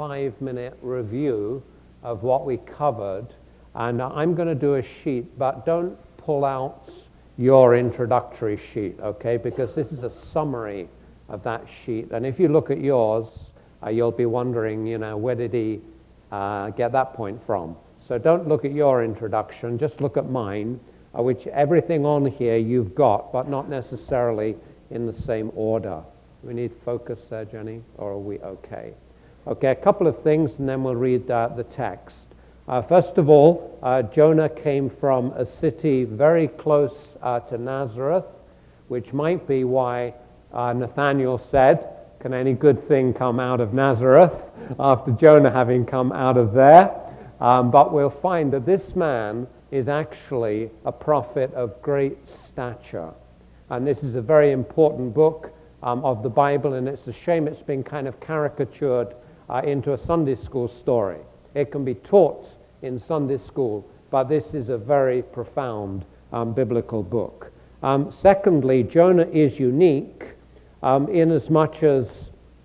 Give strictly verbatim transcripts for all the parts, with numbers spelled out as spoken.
five-minute review of what we covered. And I'm going to do a sheet, but don't pull out your introductory sheet, okay? Because this is a summary of that sheet. And if you look at yours, uh, you'll be wondering, you know, where did he uh, get that point from? So don't look at your introduction, just look at mine, uh, which everything on here you've got, but not necessarily in the same order. We need focus there, Jenny, or are we okay? Okay, a couple of things, and then we'll read uh, the text. Uh, first of all, uh, Jonah came from a city very close uh, to Nazareth, which might be why uh, Nathanael said, "Can any good thing come out of Nazareth?" after Jonah having come out of there. Um, but we'll find that this man is actually a prophet of great stature. And this is a very important book um, of the Bible, and it's a shame it's been kind of caricatured uh, into a Sunday school story. It can be taught in Sunday school, but this is a very profound um, biblical book. Um, secondly, Jonah is unique um, in as much as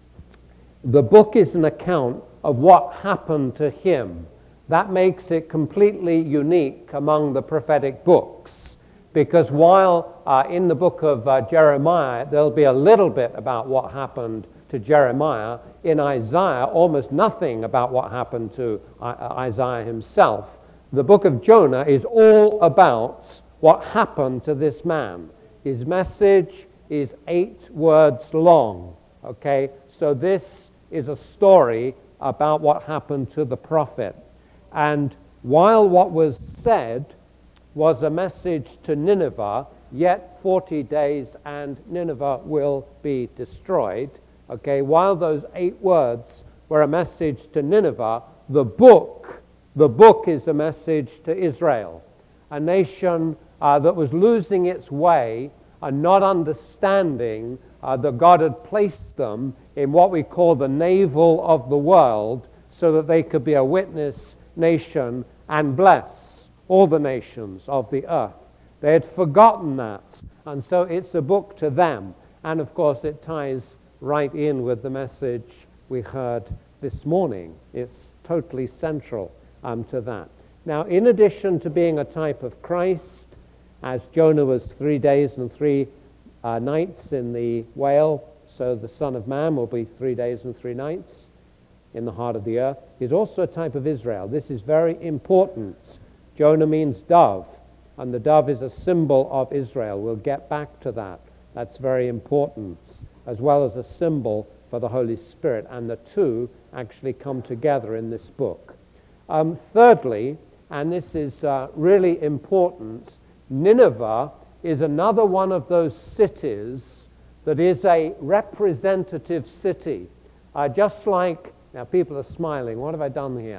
the book is an account of what happened to him. That makes it completely unique among the prophetic books, because while uh, in the book of uh, Jeremiah there'll be a little bit about what happened to Jeremiah, in Isaiah almost nothing about what happened to uh, Isaiah himself. The book of Jonah is all about what happened to this man. His message is eight words long, okay? So this is a story about what happened to the prophet. And while what was said was a message to Nineveh, yet forty days and Nineveh will be destroyed. Okay, while those eight words were a message to Nineveh, the book, the book is a message to Israel, a nation uh, that was losing its way and not understanding uh, that God had placed them in what we call the navel of the world so that they could be a witness nation and bless all the nations of the earth. They had forgotten that, and so it's a book to them. And of course it ties right in with the message we heard this morning. It's totally central um, to that. Now, in addition to being a type of Christ, as Jonah was three days and three uh, nights in the whale, so the Son of Man will be three days and three nights in the heart of the earth. He's also a type of Israel. This is very important. Jonah means dove, and the dove is a symbol of Israel. We'll get back to that. That's very important, as well as a symbol for the Holy Spirit, and the two actually come together in this book. Um, thirdly, and this is uh, really important, Nineveh is another one of those cities that is a representative city. Uh, just like, now people are smiling, what have I done here?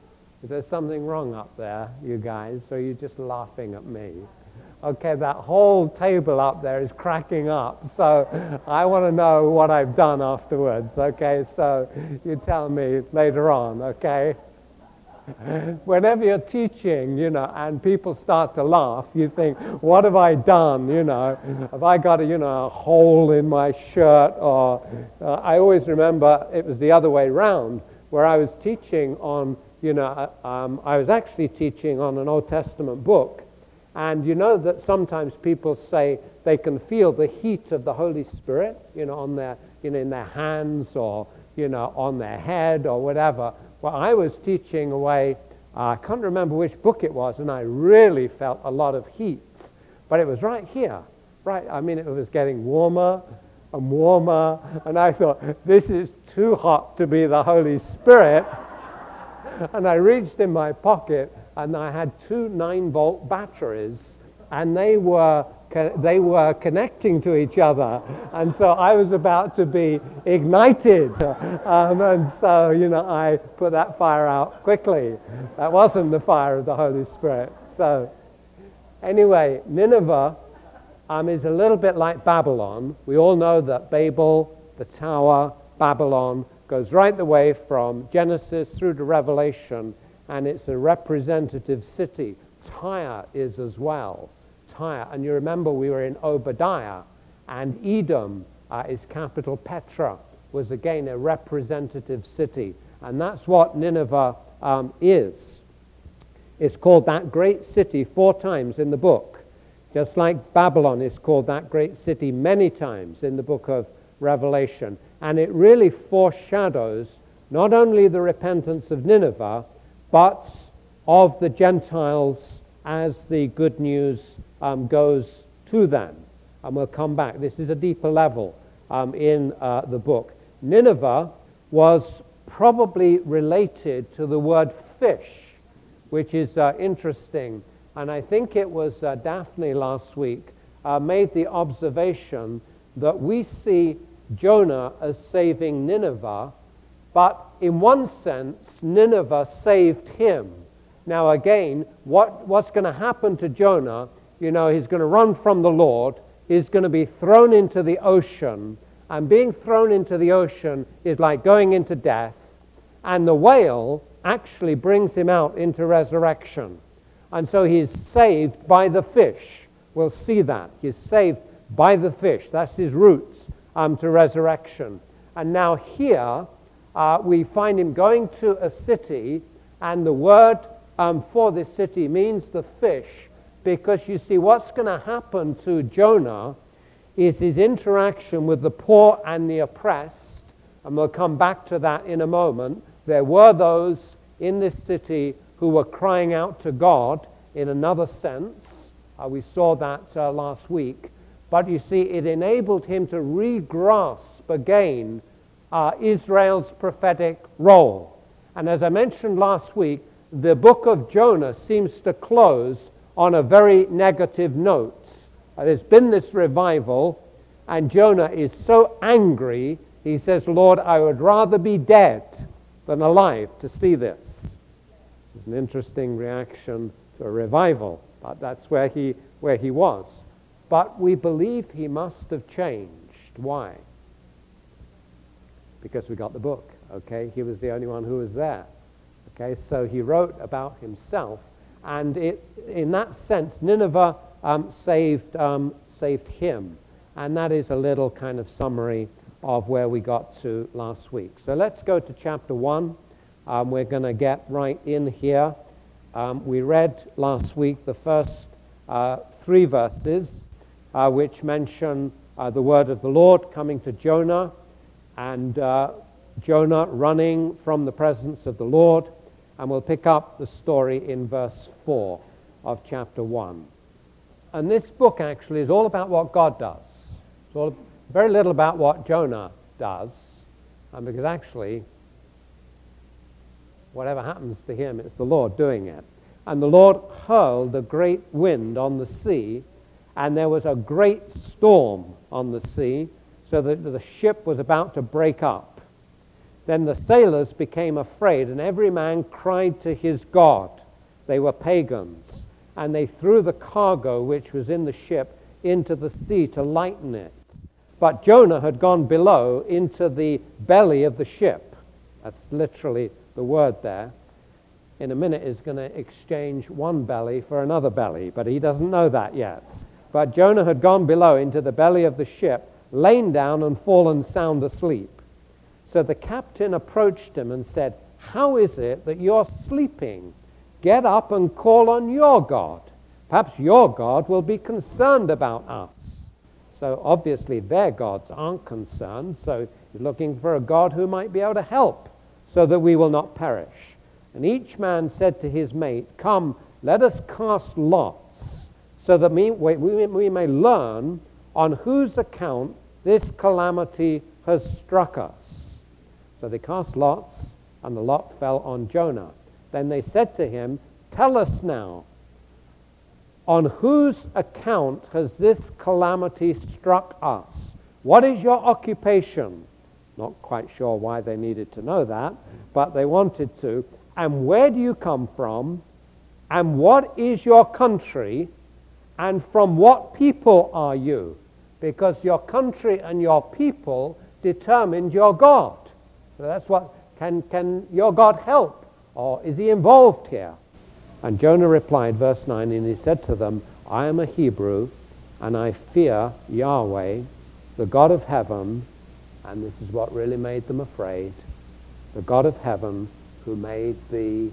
Is there something wrong up there, you guys? Or are you just laughing at me? Okay, that whole table up there is cracking up, so I want to know what I've done afterwards, okay? So you tell me later on, okay? Whenever you're teaching, you know, and people start to laugh, you think, what have I done, you know? Have I got a, you know, a hole in my shirt? Or uh, I always remember it was the other way round, where I was teaching on, you know, um, I was actually teaching on an Old Testament book. And you know that sometimes people say they can feel the heat of the Holy Spirit, you know, on their, you know, in their hands or, you know, on their head or whatever. Well, I was teaching away, uh, I can't remember which book it was, and I really felt a lot of heat. But it was right here, right? I mean, it was getting warmer and warmer, and I thought, this is too hot to be the Holy Spirit. And I reached in my pocket, and I had two nine-volt batteries, and they were they were connecting to each other, and so I was about to be ignited, um, and so you know I put that fire out quickly. That wasn't the fire of the Holy Spirit. So anyway, Nineveh um, is a little bit like Babylon. We all know that Babel, the tower, Babylon, goes right the way from Genesis through to Revelation, and it's a representative city. Tyre is as well. Tyre, and you remember we were in Obadiah, and Edom uh, is capital Petra, was again a representative city. And that's what Nineveh um, is. It's called that great city four times in the book, just like Babylon is called that great city many times in the book of Revelation. And it really foreshadows not only the repentance of Nineveh, but of the Gentiles as the good news um, goes to them. And we'll come back. This is a deeper level um, in uh, the book. Nineveh was probably related to the word fish, which is uh, interesting. And I think it was uh, Daphne last week uh, made the observation that we see Jonah as saving Nineveh, but in one sense, Nineveh saved him. Now again, what, what's going to happen to Jonah? You know, he's going to run from the Lord. He's going to be thrown into the ocean. And being thrown into the ocean is like going into death. And the whale actually brings him out into resurrection. And so he's saved by the fish. We'll see that. He's saved by the fish. That's his roots um, to resurrection. And now here uh, we find him going to a city, and the word um, for this city means the fish, because you see what's going to happen to Jonah is his interaction with the poor and the oppressed, and we'll come back to that in a moment. There were those in this city who were crying out to God in another sense. Uh, we saw that uh, last week. But you see, it enabled him to re-grasp again uh, Israel's prophetic role. And as I mentioned last week, the book of Jonah seems to close on a very negative note. Uh, there's been this revival, and Jonah is so angry, he says, Lord, I would rather be dead than alive to see this. It's an interesting reaction to a revival, but that's where he, where he was. But we believe he must have changed. Why? Because we got the book, okay? He was the only one who was there. Okay, so he wrote about himself, and it, in that sense, Nineveh um, saved, um, saved him. And that is a little kind of summary of where we got to last week. So let's go to chapter one. Um, we're going to get right in here. Um, we read last week the first uh, three verses, uh, which mention uh, the word of the Lord coming to Jonah, and uh, Jonah running from the presence of the Lord. And we'll pick up the story in verse four of chapter one. And this book actually is all about what God does. It's all very little about what Jonah does, and because actually whatever happens to him, it's the Lord doing it. And the Lord hurled a great wind on the sea, and there was a great storm on the sea, so that the ship was about to break up. Then the sailors became afraid, and every man cried to his God. They were pagans, and they threw the cargo which was in the ship into the sea to lighten it. But Jonah had gone below into the belly of the ship. That's literally the word there. In a minute is going to exchange one belly for another belly, but he doesn't know that yet. But Jonah had gone below into the belly of the ship, lain down and fallen sound asleep. So the captain approached him and said, "How is it that you're sleeping? Get up and call on your God. Perhaps your God will be concerned about us." So obviously their gods aren't concerned, so he's looking for a God who might be able to help so that we will not perish. And each man said to his mate, "Come, let us cast lots, so that we, we, we may learn on whose account this calamity has struck us." So they cast lots, and the lot fell on Jonah. Then they said to him, "Tell us now, on whose account has this calamity struck us? What is your occupation?" Not quite sure why they needed to know that, but they wanted to. "And where do you come from? And what is your country? And from what people are you?" Because your country and your people determined your God. So that's what, can, can your God help? Or is he involved here? And Jonah replied, verse nine, and he said to them, "I am a Hebrew, and I fear Yahweh, the God of heaven," and this is what really made them afraid, the God of heaven who made the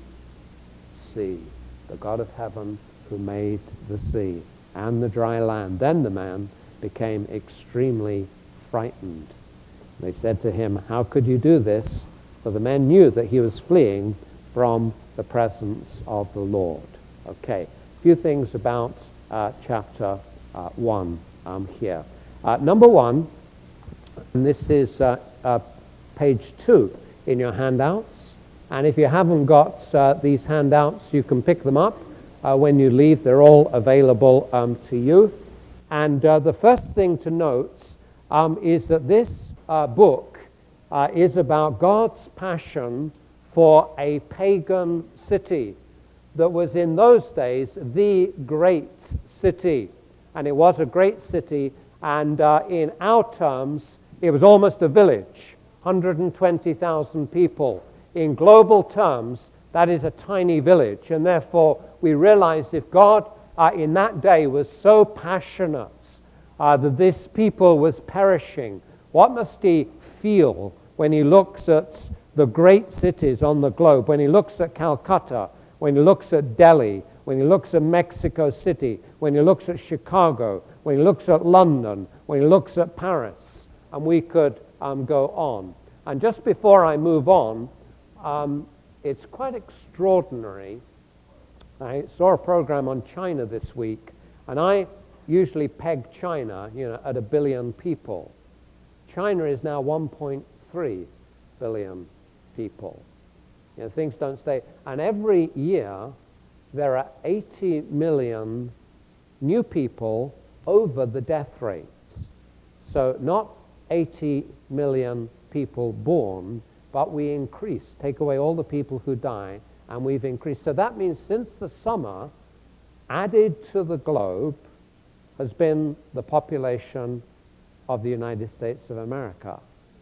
sea. The God of heaven who made the sea and the dry land. Then the man became extremely frightened. They said to him, how could you do this? For the men knew that he was fleeing from the presence of the Lord. Okay, a few things about uh, chapter uh, one um, here. Uh, number one, and this is uh, uh, page two in your handouts. And if you haven't got uh, these handouts, you can pick them up uh, when you leave. They're all available um, to you. And uh, the first thing to note um, is that this uh, book uh, is about God's passion for a pagan city that was in those days the great city. And it was a great city, and uh, in our terms, it was almost a village, one hundred twenty thousand people. In global terms, that is a tiny village, and therefore we realize if God uh, in that day was so passionate uh, that this people was perishing, what must he feel when he looks at the great cities on the globe, when he looks at Calcutta, when he looks at Delhi, when he looks at Mexico City, when he looks at Chicago, when he looks at London, when he looks at Paris, and we could um, go on. And just before I move on, um, it's quite extraordinary. I saw a program on China this week, and I usually peg China, you know, at a billion people. China is now one point three billion people. You know, things don't stay. And every year, there are eighty million new people over the death rates. So not eighty million people born, but we increase, take away all the people who die, and we've increased. So that means since the summer, added to the globe has been the population of the United States of America.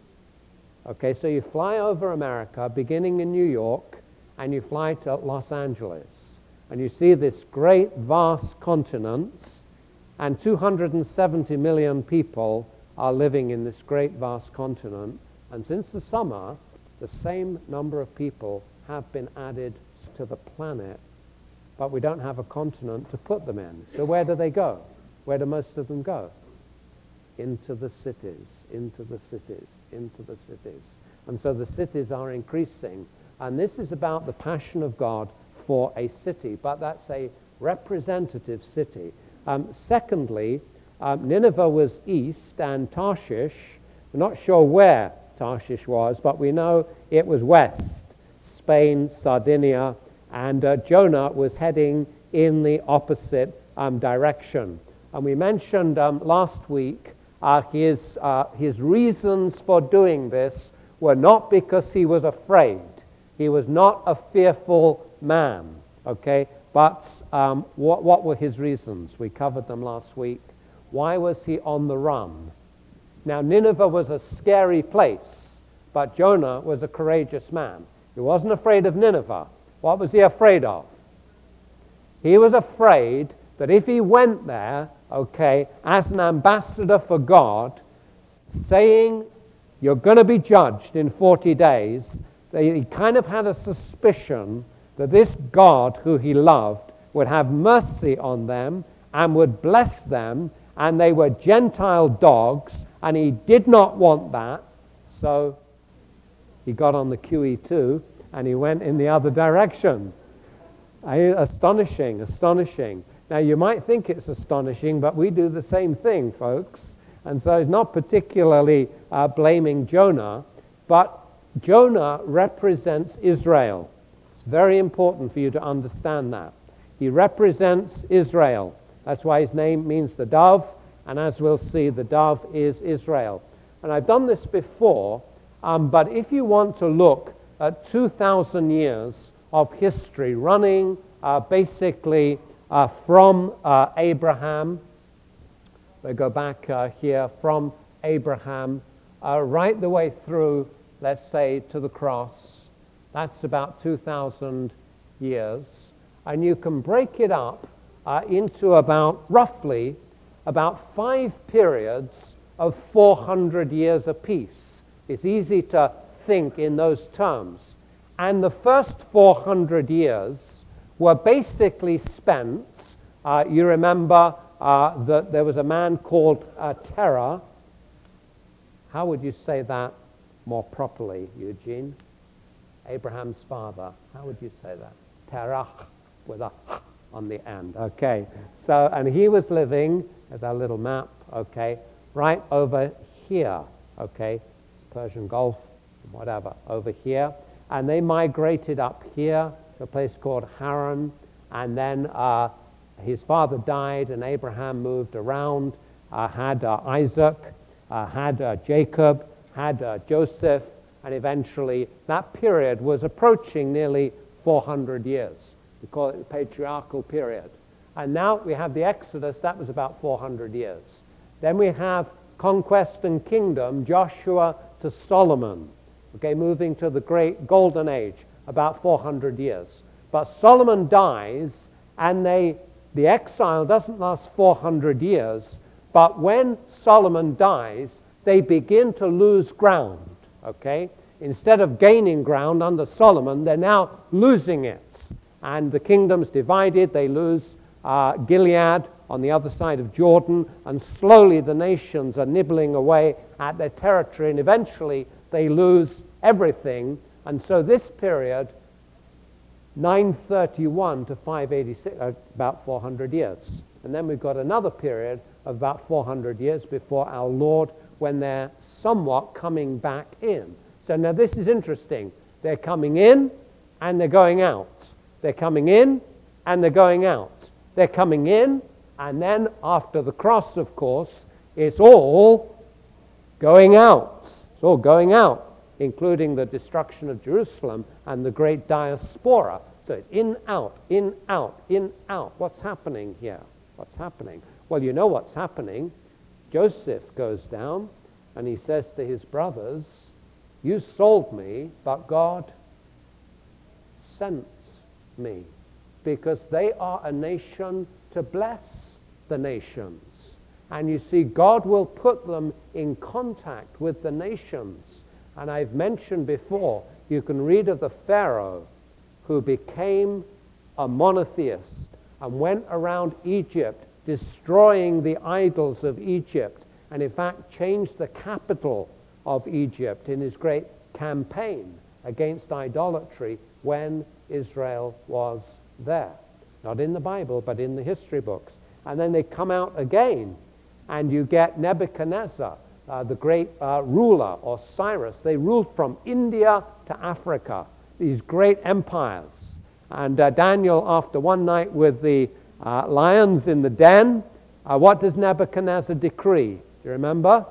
Okay, so you fly over America, beginning in New York, and you fly to Los Angeles, and you see this great, vast continent, and two hundred seventy million people are living in this great, vast continent, and since the summer, the same number of people have been added to the planet, but we don't have a continent to put them in. So where do they go? Where do most of them go? Into the cities, into the cities, into the cities. And so the cities are increasing. And this is about the passion of God for a city, but that's a representative city. Um, secondly, um, Nineveh was east, and Tarshish, we're not sure where Tarshish was, but we know it was west, Spain, Sardinia, and uh, Jonah was heading in the opposite um, direction. And we mentioned um, last week uh, his, uh, his reasons for doing this were not because he was afraid. He was not a fearful man, okay? But um, what, what were his reasons? We covered them last week. Why was he on the run? Now, Nineveh was a scary place, but Jonah was a courageous man. He wasn't afraid of Nineveh. What was he afraid of? He was afraid that if he went there, okay, as an ambassador for God, saying you're going to be judged in forty days, he kind of had a suspicion that this God who he loved would have mercy on them and would bless them, and they were Gentile dogs, and he did not want that, so he got on the Q E two and he went in the other direction. Astonishing, astonishing. Now you might think it's astonishing, but we do the same thing, folks. And so it's not particularly uh, blaming Jonah, but Jonah represents Israel. It's very important for you to understand that. He represents Israel. That's why his name means the dove, and as we'll see, the dove is Israel. And I've done this before, um, but if you want to look at two thousand years of history running uh, basically uh, from uh, Abraham, we go back uh, here from Abraham uh, right the way through, let's say, to the cross. That's about two thousand years. And you can break it up uh, into about, roughly, about five periods of four hundred years apiece. It's easy to think in those terms. And the first four hundred years were basically spent, uh, you remember uh, that there was a man called uh, Terah. How would you say that more properly, Eugene? Abraham's father. How would you say that? Terah, with a on the end. Okay. So, and he was living, as our little map, okay, right over here, okay, Persian Gulf, whatever, over here. And they migrated up here to a place called Haran. And then uh, his father died, and Abraham moved around, uh, had uh, Isaac, uh, had uh, Jacob, had uh, Joseph, and eventually that period was approaching nearly four hundred years. We call it the patriarchal period. And now we have the Exodus, that was about four hundred years. Then we have conquest and kingdom, Joshua to Solomon, okay, moving to the great golden age, about four hundred years. But Solomon dies, and they, the exile doesn't last four hundred years, but when Solomon dies, they begin to lose ground, okay? Instead of gaining ground under Solomon, they're now losing it. And the kingdom's divided, they lose uh, Gilead on the other side of Jordan, and slowly the nations are nibbling away at their territory, and eventually they lose everything. And so this period, nine thirty-one to five eighty-six, uh, about four hundred years. And then we've got another period of about four hundred years before our Lord, when they're somewhat coming back in. So now this is interesting. They're coming in and they're going out. They're coming in and they're going out. They're coming in, and then after the cross, of course, it's all going out. It's all going out, including the destruction of Jerusalem and the great diaspora. So it's in, out, in, out, in, out. What's happening here? What's happening? Well, you know what's happening. Joseph goes down and he says to his brothers, "You sold me, but God sent me, because they are a nation to bless the nations." And you see, God will put them in contact with the nations. And I've mentioned before, you can read of the Pharaoh who became a monotheist and went around Egypt destroying the idols of Egypt, and in fact changed the capital of Egypt in his great campaign against idolatry when Israel was there. Not in the Bible, but in the history books. And then they come out again, and you get Nebuchadnezzar, uh, the great uh, ruler, or Cyrus. They ruled from India to Africa, these great empires. And uh, Daniel, after one night with the uh, lions in the den, uh, what does Nebuchadnezzar decree? Do you remember?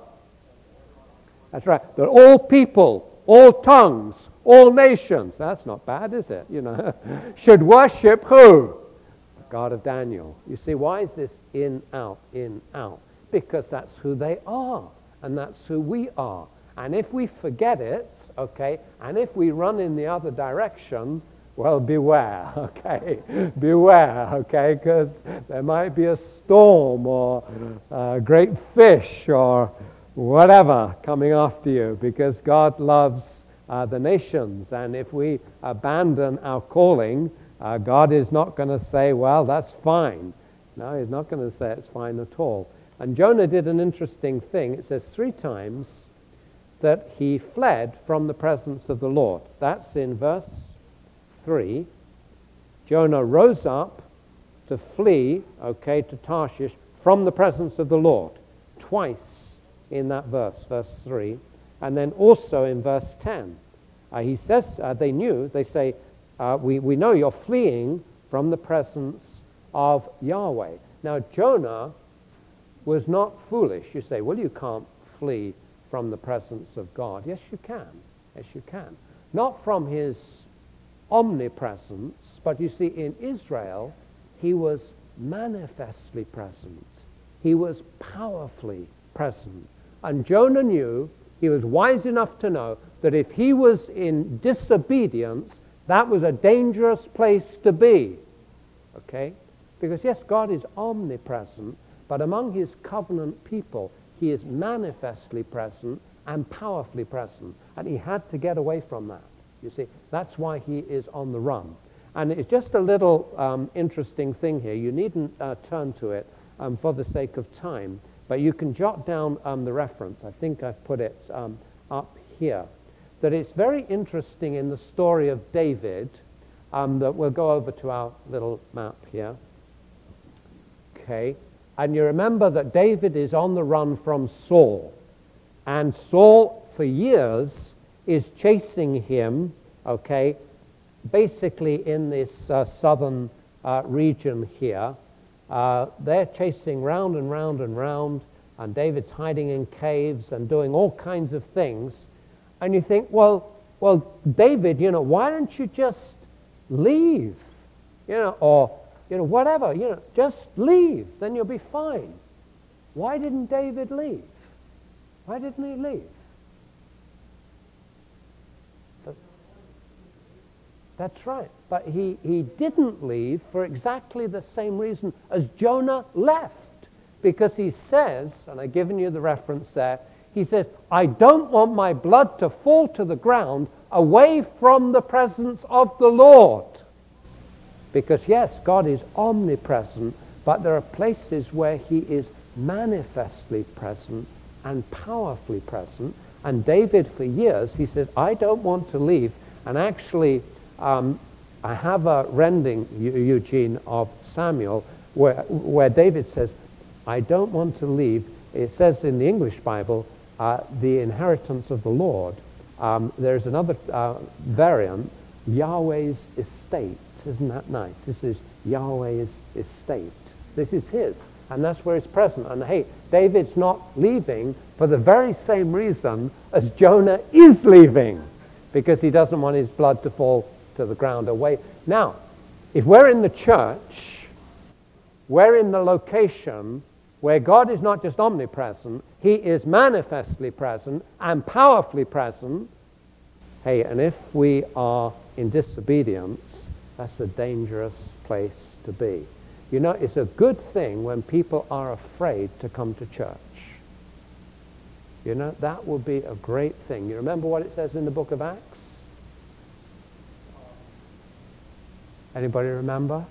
That's right. That all people, all tongues, all nations, that's not bad, is it? You know, should worship who? The God of Daniel. You see, why is this in, out, in, out? Because that's who they are, and that's who we are. And if we forget it, okay, and if we run in the other direction, well, beware, okay? Beware, okay? Because there might be a storm or a great fish or whatever coming after you, because God loves Uh, the nations, and if we abandon our calling, uh, God is not going to say, well, that's fine. No, he's not going to say it's fine at all. And Jonah did an interesting thing. It says three times that he fled from the presence of the Lord. That's in verse three. Jonah rose up to flee, okay, to Tarshish from the presence of the Lord. Twice in that verse, verse three. And then also in verse ten, uh, he says, uh, they knew, they say, uh, we, we know you're fleeing from the presence of Yahweh. Now, Jonah was not foolish. You say, well, you can't flee from the presence of God. Yes, you can. Yes, you can. Not from his omnipresence, but you see, in Israel, he was manifestly present. He was powerfully present. And Jonah knew, he was wise enough to know, that if he was in disobedience, that was a dangerous place to be. Okay? Because yes, God is omnipresent, but among his covenant people, he is manifestly present, and powerfully present. And he had to get away from that. You see, that's why he is on the run. And it's just a little um, interesting thing here. You needn't uh, turn to it um, for the sake of time, but you can jot down um, the reference. I think I've put it um, up here. That it's very interesting in the story of David, um, that we'll go over to our little map here. Okay, and you remember that David is on the run from Saul, and Saul for years is chasing him, okay, basically in this uh, southern uh, region here. Uh, they're chasing round and round and round, and David's hiding in caves and doing all kinds of things. And you think, well, well, David, you know, why don't you just leave? You know, or, you know, whatever, you know, just leave, then you'll be fine. Why didn't David leave? Why didn't he leave? That's right. But he, he didn't leave for exactly the same reason as Jonah left. Because he says, and I've given you the reference there, he says, I don't want my blood to fall to the ground away from the presence of the Lord. Because yes, God is omnipresent, but there are places where he is manifestly present and powerfully present. And David, for years, he says, I don't want to leave. And actually, Um, I have a rendering, Eugene, of Samuel where, where David says, I don't want to leave. It says in the English Bible, uh, the inheritance of the Lord. Um, there's another uh, variant, Yahweh's estate. Isn't that nice? This is Yahweh's estate. This is his, and that's where it's present. And hey, David's not leaving for the very same reason as Jonah is leaving, because he doesn't want his blood to fall to the ground away. Now, if we're in the church, we're in the location where God is not just omnipresent, he is manifestly present and powerfully present. Hey, and if we are in disobedience, that's a dangerous place to be. You know, it's a good thing when people are afraid to come to church. You know, that would be a great thing. You remember what it says in the book of Acts? Anybody remember?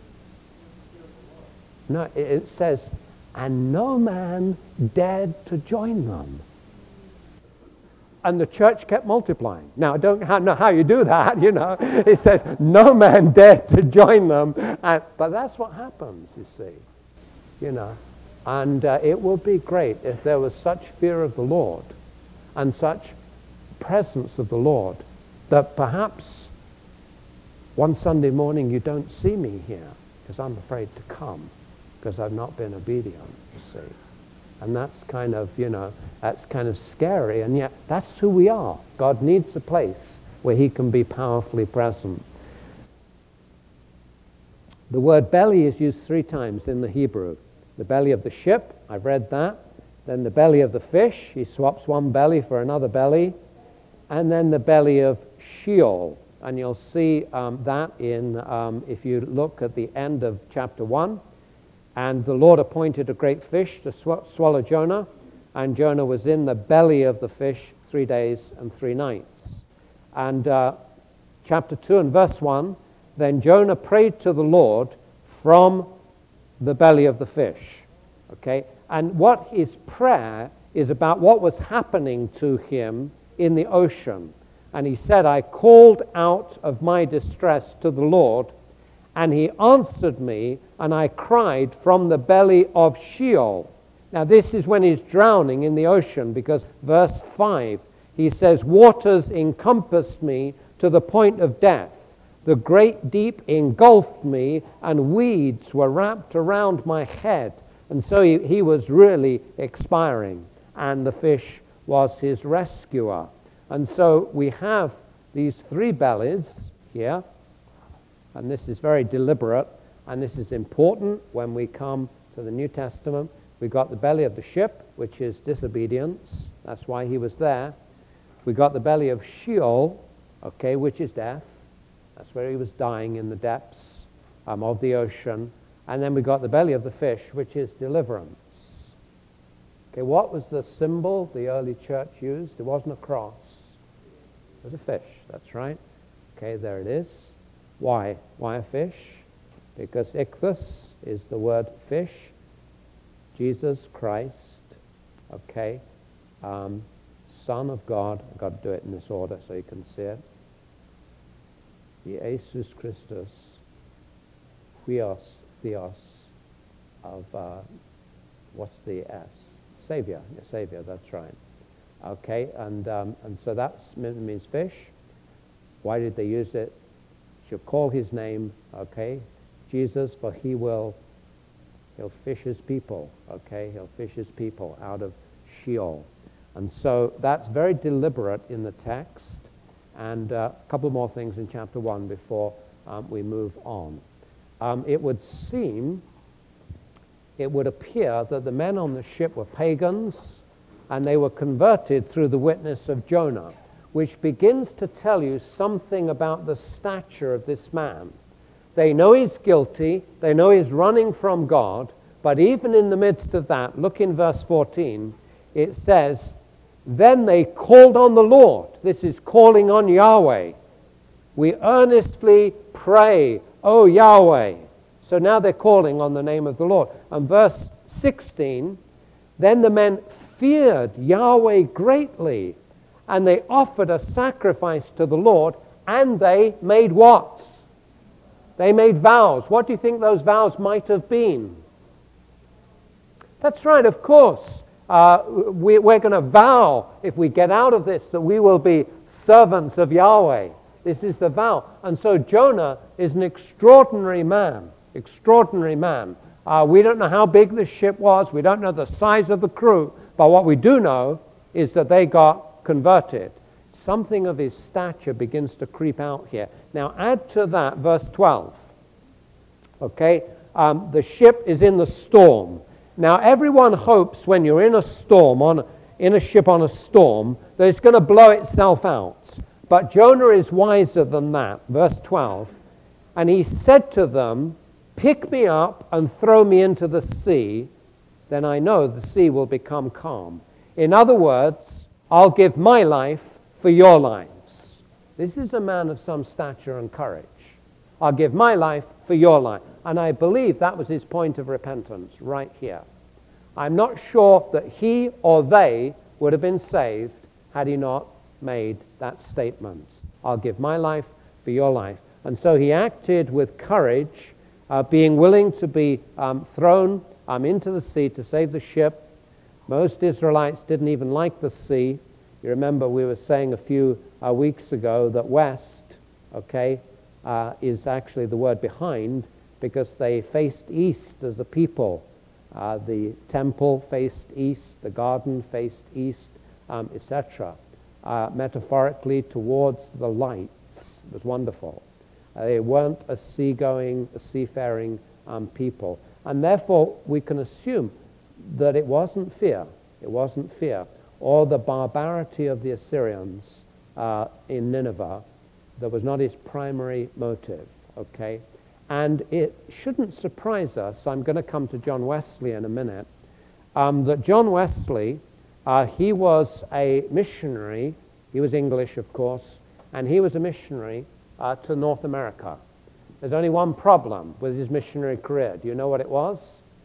No, it, it says, and no man dared to join them. And the church kept multiplying. Now, I don't know how you do that, you know. It says, no man dared to join them. And, but that's what happens, you see. You know. And uh, it would be great if there was such fear of the Lord and such presence of the Lord that perhaps one Sunday morning you don't see me here because I'm afraid to come because I've not been obedient, you see. And that's kind of, you know, that's kind of scary, and yet that's who we are. God needs a place where he can be powerfully present. The word belly is used three times in the Hebrew. The belly of the ship, I've read that. Then the belly of the fish, he swaps one belly for another belly. And then the belly of Sheol. And you'll see um, that in, um, if you look at the end of chapter one. And the Lord appointed a great fish to sw- swallow Jonah, and Jonah was in the belly of the fish three days and three nights. And uh, chapter two and verse one, then Jonah prayed to the Lord from the belly of the fish. Okay? And what his prayer is about what was happening to him in the ocean. And he said, I called out of my distress to the Lord, and he answered me, and I cried from the belly of Sheol. Now this is when he's drowning in the ocean, because verse five, he says, waters encompassed me to the point of death. The great deep engulfed me, and weeds were wrapped around my head. And so he, he was really expiring, and the fish was his rescuer. And so we have these three bellies here. And this is very deliberate, and this is important when we come to the New Testament. We've got the belly of the ship, which is disobedience. That's why he was there. We've got the belly of Sheol, okay, which is death. That's where he was dying in the depths um, of the ocean. And then we've got the belly of the fish, which is deliverance. Okay, what was the symbol the early church used? It wasn't a cross. It was a fish, that's right. Okay, there it is. Why? Why a fish? Because ichthus is the word fish. Jesus Christ, okay, um, Son of God. I've got to do it in this order so you can see it. Jesus Christus, Huios, Theos, of, uh, what's the S? Savior, yeah, Savior, that's right. Okay, and um, and so that means fish. Why did they use it? Shall call his name, okay, Jesus, for he will, he'll fish his people, okay, he'll fish his people out of Sheol. And so that's very deliberate in the text. And uh, a couple more things in chapter one before um, we move on. Um, it would seem, it would appear that the men on the ship were pagans, and they were converted through the witness of Jonah, which begins to tell you something about the stature of this man. They know he's guilty, they know he's running from God, but even in the midst of that, look in verse fourteen, it says, then they called on the Lord. This is calling on Yahweh. We earnestly pray, O Yahweh. So now they're calling on the name of the Lord. And verse sixteen, then the men feared Yahweh greatly, and they offered a sacrifice to the Lord, and they made what? They made vows. What do you think those vows might have been? That's right, of course. Uh, we, we're going to vow, if we get out of this, that we will be servants of Yahweh. This is the vow. And so Jonah is an extraordinary man. Extraordinary man. Uh, we don't know how big the ship was. We don't know the size of the crew. But what we do know is that they got converted. Something of his stature begins to creep out here. Now add to that verse twelve. Okay, um, the ship is in the storm. Now everyone hopes when you're in a storm, on in a ship on a storm, that it's going to blow itself out. But Jonah is wiser than that. Verse twelve, and he said to them, pick me up and throw me into the sea, then I know the sea will become calm. In other words, I'll give my life for your lives. This is a man of some stature and courage. I'll give my life for your life. And I believe that was his point of repentance right here. I'm not sure that he or they would have been saved had he not made that statement. I'll give my life for your life. And so he acted with courage, uh, being willing to be um, thrown um, into the sea to save the ship. Most Israelites didn't even like the sea. You remember we were saying a few uh, weeks ago that west, okay, uh, is actually the word behind, because they faced east as a people. Uh, the temple faced east, the garden faced east, um, et cetera. Uh, metaphorically towards the lights. It was wonderful. Uh, they weren't a seagoing, a seafaring um, people. And therefore we can assume that it wasn't fear. It wasn't fear. Or the barbarity of the Assyrians uh, in Nineveh. That was not his primary motive. Okay? And it shouldn't surprise us, I'm going to come to John Wesley in a minute, um, that John Wesley, uh, he was a missionary, he was English of course, and he was a missionary uh, to North America. There's only one problem with his missionary career. Do you know what it was?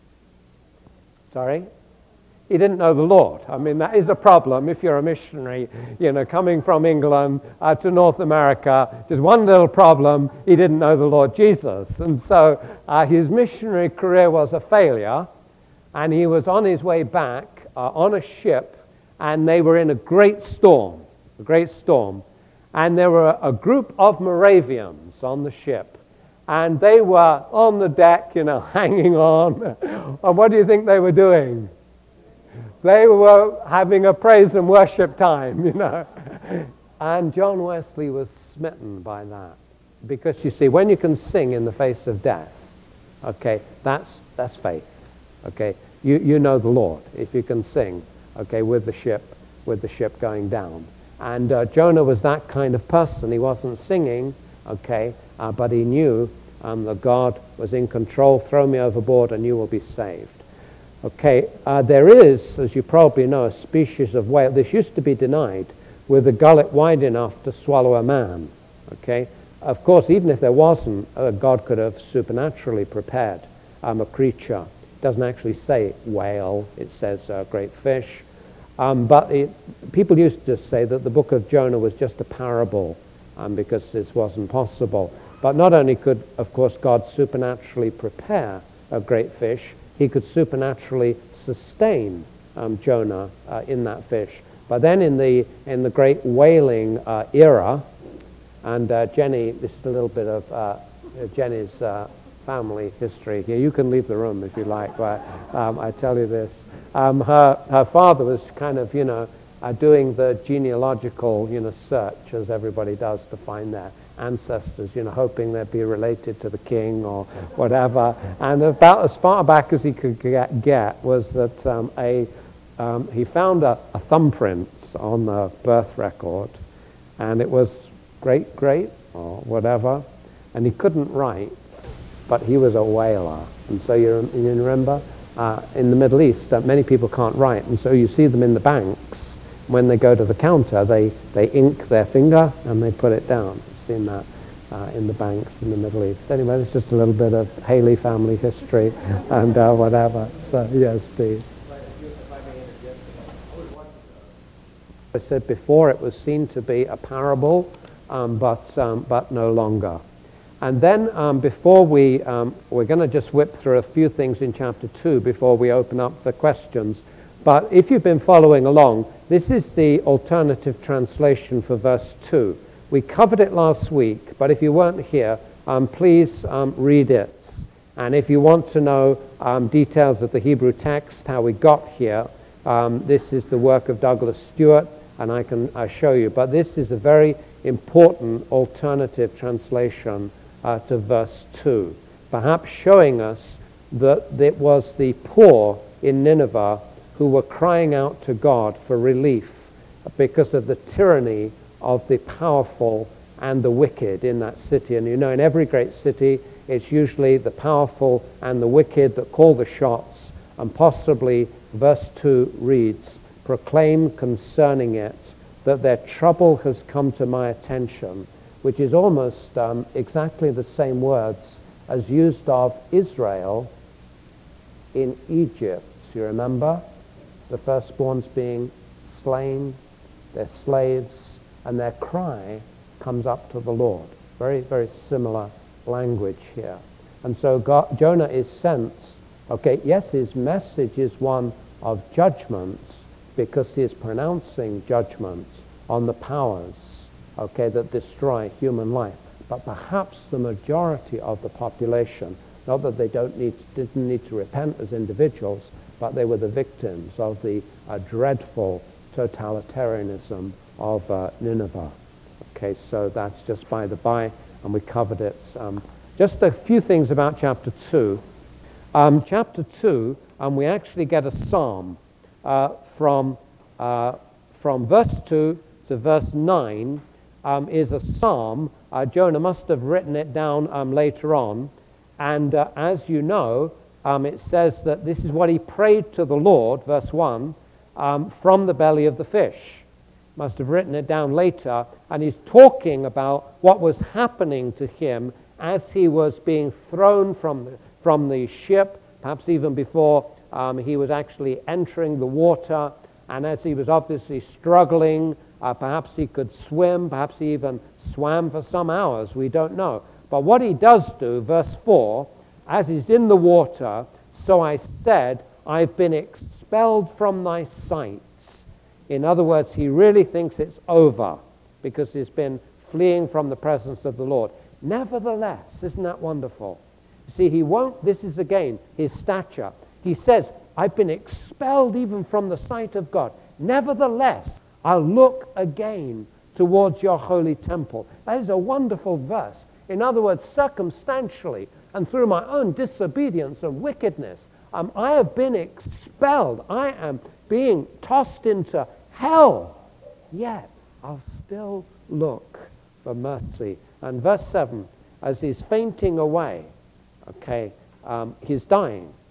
Sorry? He didn't know the Lord. I mean, that is a problem if you're a missionary, you know, coming from England uh, to North America. Just one little problem, he didn't know the Lord Jesus. And so uh, his missionary career was a failure, and he was on his way back uh, on a ship, and they were in a great storm, a great storm. And there were a group of Moravians on the ship, and they were on the deck, you know, hanging on. And what do you think they were doing? They were having a praise and worship time, you know. And John Wesley was smitten by that. Because you see, when you can sing in the face of death, okay, that's that's faith. Okay. You you know the Lord if you can sing, okay, with the ship, with the ship going down. And uh, Jonah was that kind of person. He wasn't singing, okay, uh, but he knew um, that God was in control. Throw me overboard and you will be saved. Okay, uh, there is, as you probably know, a species of whale. This used to be denied, with a gullet wide enough to swallow a man. Okay, of course, even if there wasn't, uh, God could have supernaturally prepared um, a creature. It doesn't actually say whale; it says uh, great fish. Um, but it, people used to say that the book of Jonah was just a parable, um, because this wasn't possible. But not only could, of course, God supernaturally prepare a great fish, he could supernaturally sustain um, Jonah uh, in that fish. But then in the in the great whaling uh, era, and uh, Jenny, this is a little bit of uh, Jenny's uh, family history here. You can leave the room if you like, but um, I tell you this. Um, her, her father was kind of, you know, uh, doing the genealogical, you know, search, as everybody does, to find their ancestors, you know, hoping they'd be related to the king or whatever. And about as far back as he could get, get was that um, a um, he found a, a thumbprint on the birth record, and it was great, great, or whatever, and he couldn't write, but he was a whaler. And so you, you remember, uh, in the Middle East, uh, many people can't write, and so you see them in the banks. When they go to the counter, they, they ink their finger and they put it down. Seen that uh, in the banks in the Middle East. Anyway, it's just a little bit of Haley family history and uh, whatever. So, yes, Steve. I said before, it was seen to be a parable, um, but um, but no longer. And then um, before we, um, we're going to just whip through a few things in chapter two before we open up the questions. But if you've been following along, this is the alternative translation for verse two. We covered it last week, but if you weren't here, um, please um, read it. And if you want to know um, details of the Hebrew text, how we got here, um, this is the work of Douglas Stewart, and I can uh, show you. But this is a very important alternative translation uh, to verse two, perhaps showing us that it was the poor in Nineveh who were crying out to God for relief because of the tyranny of the powerful and the wicked in that city. And you know, in every great city, it's usually the powerful and the wicked that call the shots. And possibly verse two reads, "Proclaim concerning it that their trouble has come to my attention," which is almost um, exactly the same words as used of Israel in Egypt. You remember? The firstborns being slain, their slaves, and their cry comes up to the Lord. Very, very similar language here. And so God, Jonah is sent, okay, yes, his message is one of judgment because he is pronouncing judgment on the powers, okay, that destroy human life. But perhaps the majority of the population, not that they don't need, didn't need to repent as individuals, but they were the victims of the uh, dreadful totalitarianism of uh, Nineveh. Okay, so that's just by the by, and we covered it. Um, just a few things about chapter two. Um, chapter two, um, we actually get a psalm uh, from uh, from verse two to verse nine. Um, is a psalm. Uh, Jonah must have written it down um, later on, and uh, as you know, um, it says that this is what he prayed to the Lord, verse one, um, from the belly of the fish. Must have written it down later, and he's talking about what was happening to him as he was being thrown from the, from the ship, perhaps even before um, he was actually entering the water, and as he was obviously struggling. Uh, perhaps he could swim, perhaps he even swam for some hours, we don't know. But what he does do, verse four, as he's in the water, "So I said, I've been expelled from thy sight." In other words, he really thinks it's over because he's been fleeing from the presence of the Lord. Nevertheless, isn't that wonderful? See, he won't, this is again his stature. He says, "I've been expelled even from the sight of God. Nevertheless, I'll look again towards your holy temple." That is a wonderful verse. In other words, circumstantially and through my own disobedience and wickedness, um, I have been expelled. I am being tossed into hell. Yet I'll still look for mercy. And verse seven, as he's fainting away, okay, um, he's dying.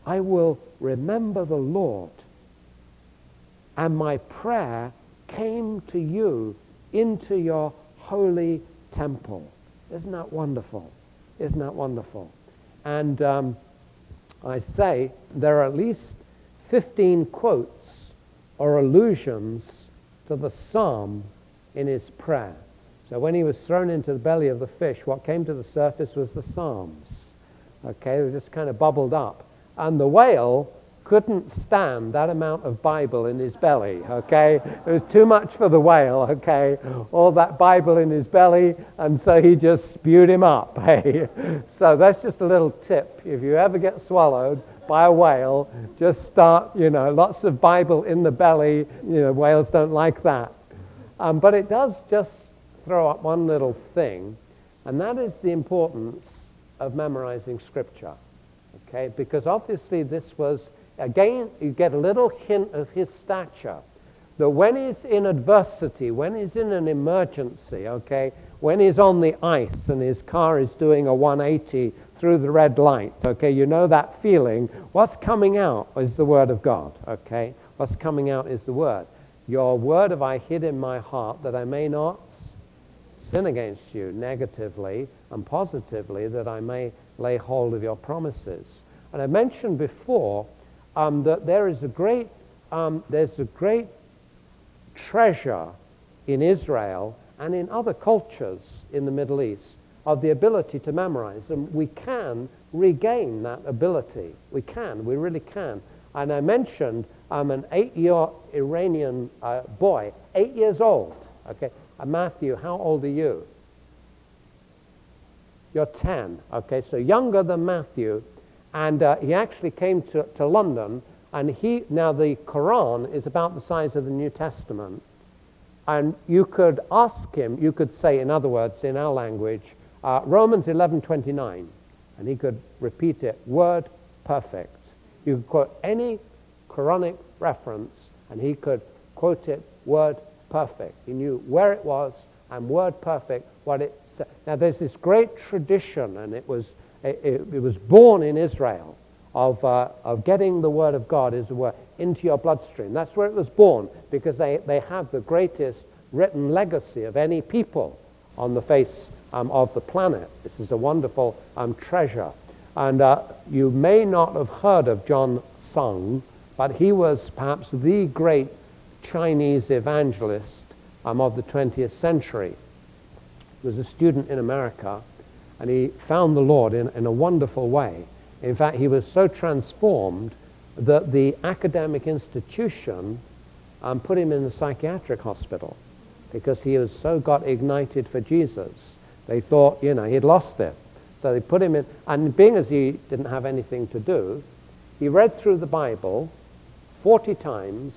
I will remember the Lord, and my prayer came to you into your holy temple. Isn't that wonderful? Isn't that wonderful? And um, I say there are at least fifteen quotes or allusions to the psalm in his prayer. So when he was thrown into the belly of the fish, what came to the surface was the Psalms. Okay, they just kind of bubbled up. And the whale couldn't stand that amount of Bible in his belly, okay? It was too much for the whale, okay? All that Bible in his belly, and so he just spewed him up, hey? So that's just a little tip. If you ever get swallowed by a whale, just start, you know, lots of Bible in the belly. You know, whales don't like that. Um, but it does just throw up one little thing, and that is the importance of memorizing Scripture, okay? Because obviously this was, again, you get a little hint of his stature, that when he's in adversity, when he's in an emergency, okay, when he's on the ice and his car is doing a one eighty through the red light, okay, you know that feeling. What's coming out is the Word of God, okay? What's coming out is the Word. Your word have I hid in my heart that I may not sin against you negatively and positively, that I may lay hold of your promises. And I mentioned before um, that there is a great, um, there's a great treasure in Israel and in other cultures in the Middle East of the ability to memorize. And we can regain that ability. We can, we really can. And I mentioned um, an eight-year Iranian uh, boy, eight years old, okay? Uh, Matthew, how old are you? You're ten, okay, so younger than Matthew, and uh, he actually came to, to London, and he, now the Quran is about the size of the New Testament, and you could ask him, you could say, in other words, in our language, uh, Romans eleven twenty-nine, and he could repeat it, word perfect. You could quote any Quranic reference, and he could quote it word perfect. He knew where it was, and word perfect, what it said. Now there's this great tradition, and it was it, it was born in Israel, of uh, of getting the Word of God, as it were, into your bloodstream. That's where it was born, because they, they have the greatest written legacy of any people on the face um, of the planet. This is a wonderful um, treasure. And uh, you may not have heard of John Sung, but he was perhaps the great Chinese evangelist um, of the twentieth century. He was a student in America, and he found the Lord in, in a wonderful way. In fact, he was so transformed that the academic institution um, put him in a psychiatric hospital because he was so got ignited for Jesus. They thought, you know, he'd lost it. So they put him in, and being as he didn't have anything to do, he read through the Bible forty times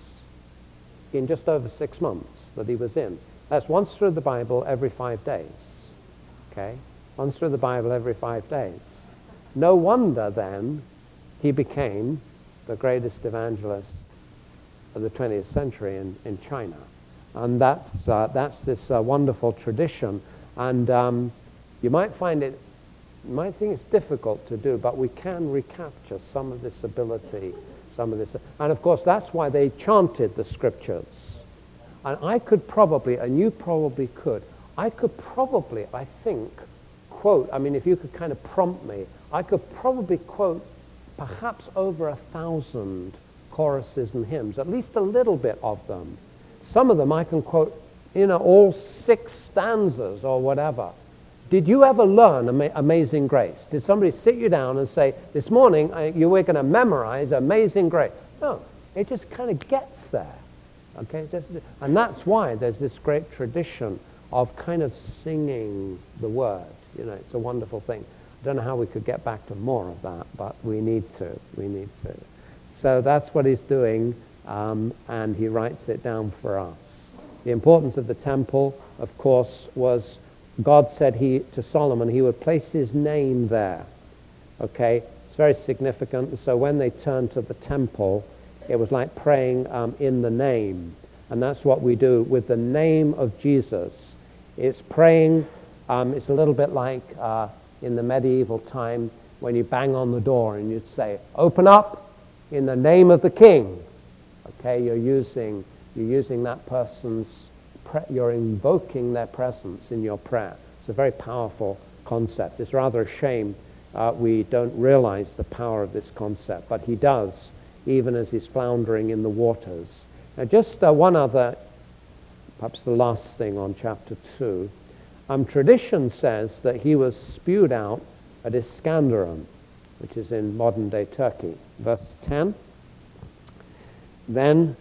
in just over six months that he was in. That's once through the Bible every five days. Okay? Once through the Bible every five days. No wonder then he became the greatest evangelist of the twentieth century in, in China. And that's, uh, that's this uh, wonderful tradition. And um, you might find it, you might think it's difficult to do, but we can recapture some of this ability, some of this. And of course, that's why they chanted the scriptures. And I could probably, and you probably could, I could probably, I think, quote, I mean, if you could kind of prompt me, I could probably quote perhaps over a thousand choruses and hymns, at least a little bit of them. Some of them I can quote, you know, all six stanzas or whatever. Did you ever learn Ama- Amazing Grace? Did somebody sit you down and say, this morning I, you were going to memorize Amazing Grace? No, it just kind of gets there. Okay, just, and that's why there's this great tradition of kind of singing the word. You know, it's a wonderful thing. I don't know how we could get back to more of that, but we need to. We need to. So that's what he's doing, um, and he writes it down for us. The importance of the temple, of course, was God said he to Solomon he would place his name there. Okay, it's very significant. So when they turned to the temple, it was like praying um, in the name, and that's what we do with the name of Jesus. It's praying. Um, it's a little bit like uh, in the medieval time, when you bang on the door and you'd say, open up in the name of the king. Okay, you're using, you're using that person's, pre- you're invoking their presence in your prayer. It's a very powerful concept. It's rather a shame uh, we don't realize the power of this concept, but he does, even as he's floundering in the waters. Now just uh, one other, perhaps the last thing on chapter two. Um, tradition says that he was spewed out at Iskenderun, which is in modern-day Turkey. Verse ten. Then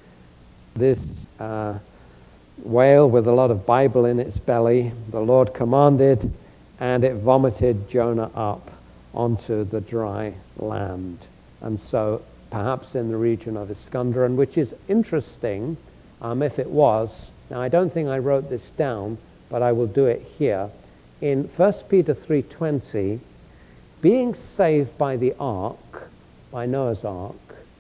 this uh, whale with a lot of Bible in its belly, the Lord commanded, and it vomited Jonah up onto the dry land. And so perhaps in the region of Iskenderun, which is interesting um, if it was. Now I don't think I wrote this down, but I will do it here. In First Peter three twenty, being saved by the ark, by Noah's ark,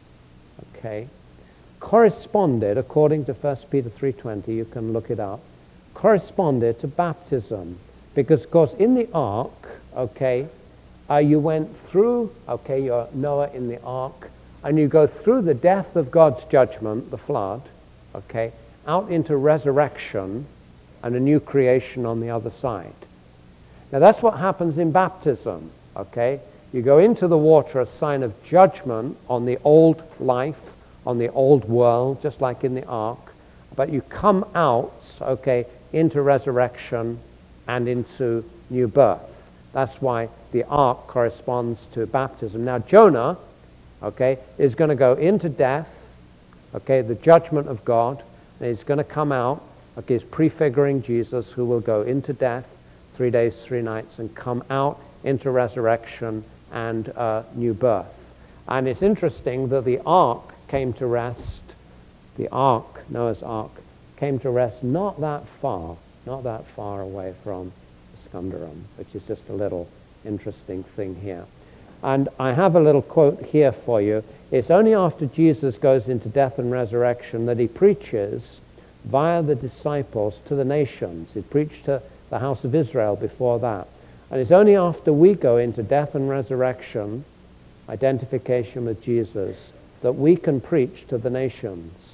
okay, corresponded, according to First Peter three twenty, you can look it up, corresponded to baptism. Because, of course, in the ark, okay, uh, you went through, okay, you're Noah in the ark, and you go through the death of God's judgment, the flood, okay, out into resurrection and a new creation on the other side. Now, that's what happens in baptism, okay? You go into the water, a sign of judgment on the old life, on the old world, just like in the ark, but you come out, okay, into resurrection and into new birth. That's why the ark corresponds to baptism. Now Jonah, okay, is going to go into death, okay, the judgment of God, and he's going to come out, okay, he's prefiguring Jesus who will go into death, three days, three nights, and come out into resurrection and uh, new birth. And it's interesting that the ark came to rest, the ark, Noah's ark, came to rest not that far, not that far away from Iskenderun, which is just a little interesting thing here. And I have a little quote here for you. It's only after Jesus goes into death and resurrection that he preaches via the disciples to the nations. He preached to the house of Israel before that. And it's only after we go into death and resurrection, identification with Jesus, that we can preach to the nations.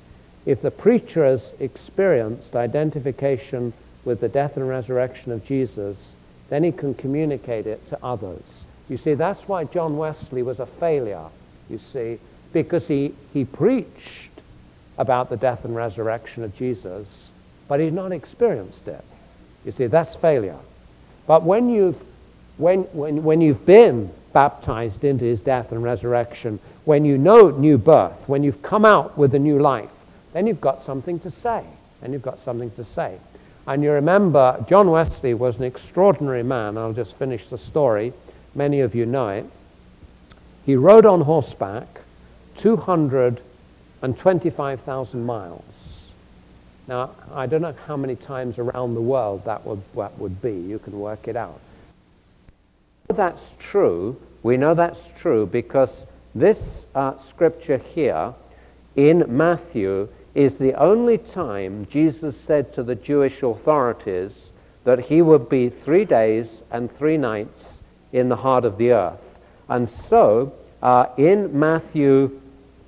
If the preacher has experienced identification with the death and resurrection of Jesus, then he can communicate it to others. You see, that's why John Wesley was a failure, you see, because he, he preached about the death and resurrection of Jesus, but he'd not experienced it. You see, that's failure. But when you've, when, when, when you've been baptized into his death and resurrection, when you know new birth, when you've come out with a new life, then you've got something to say. Then you've got something to say. And you remember, John Wesley was an extraordinary man. I'll just finish the story. Many of you know it. He rode on horseback two hundred twenty-five thousand miles. Now, I don't know how many times around the world that would, that would be. You can work it out. That's true. We know that's true because this uh, scripture here in Matthew is the only time Jesus said to the Jewish authorities that he would be three days and three nights in the heart of the earth. And so, uh, in Matthew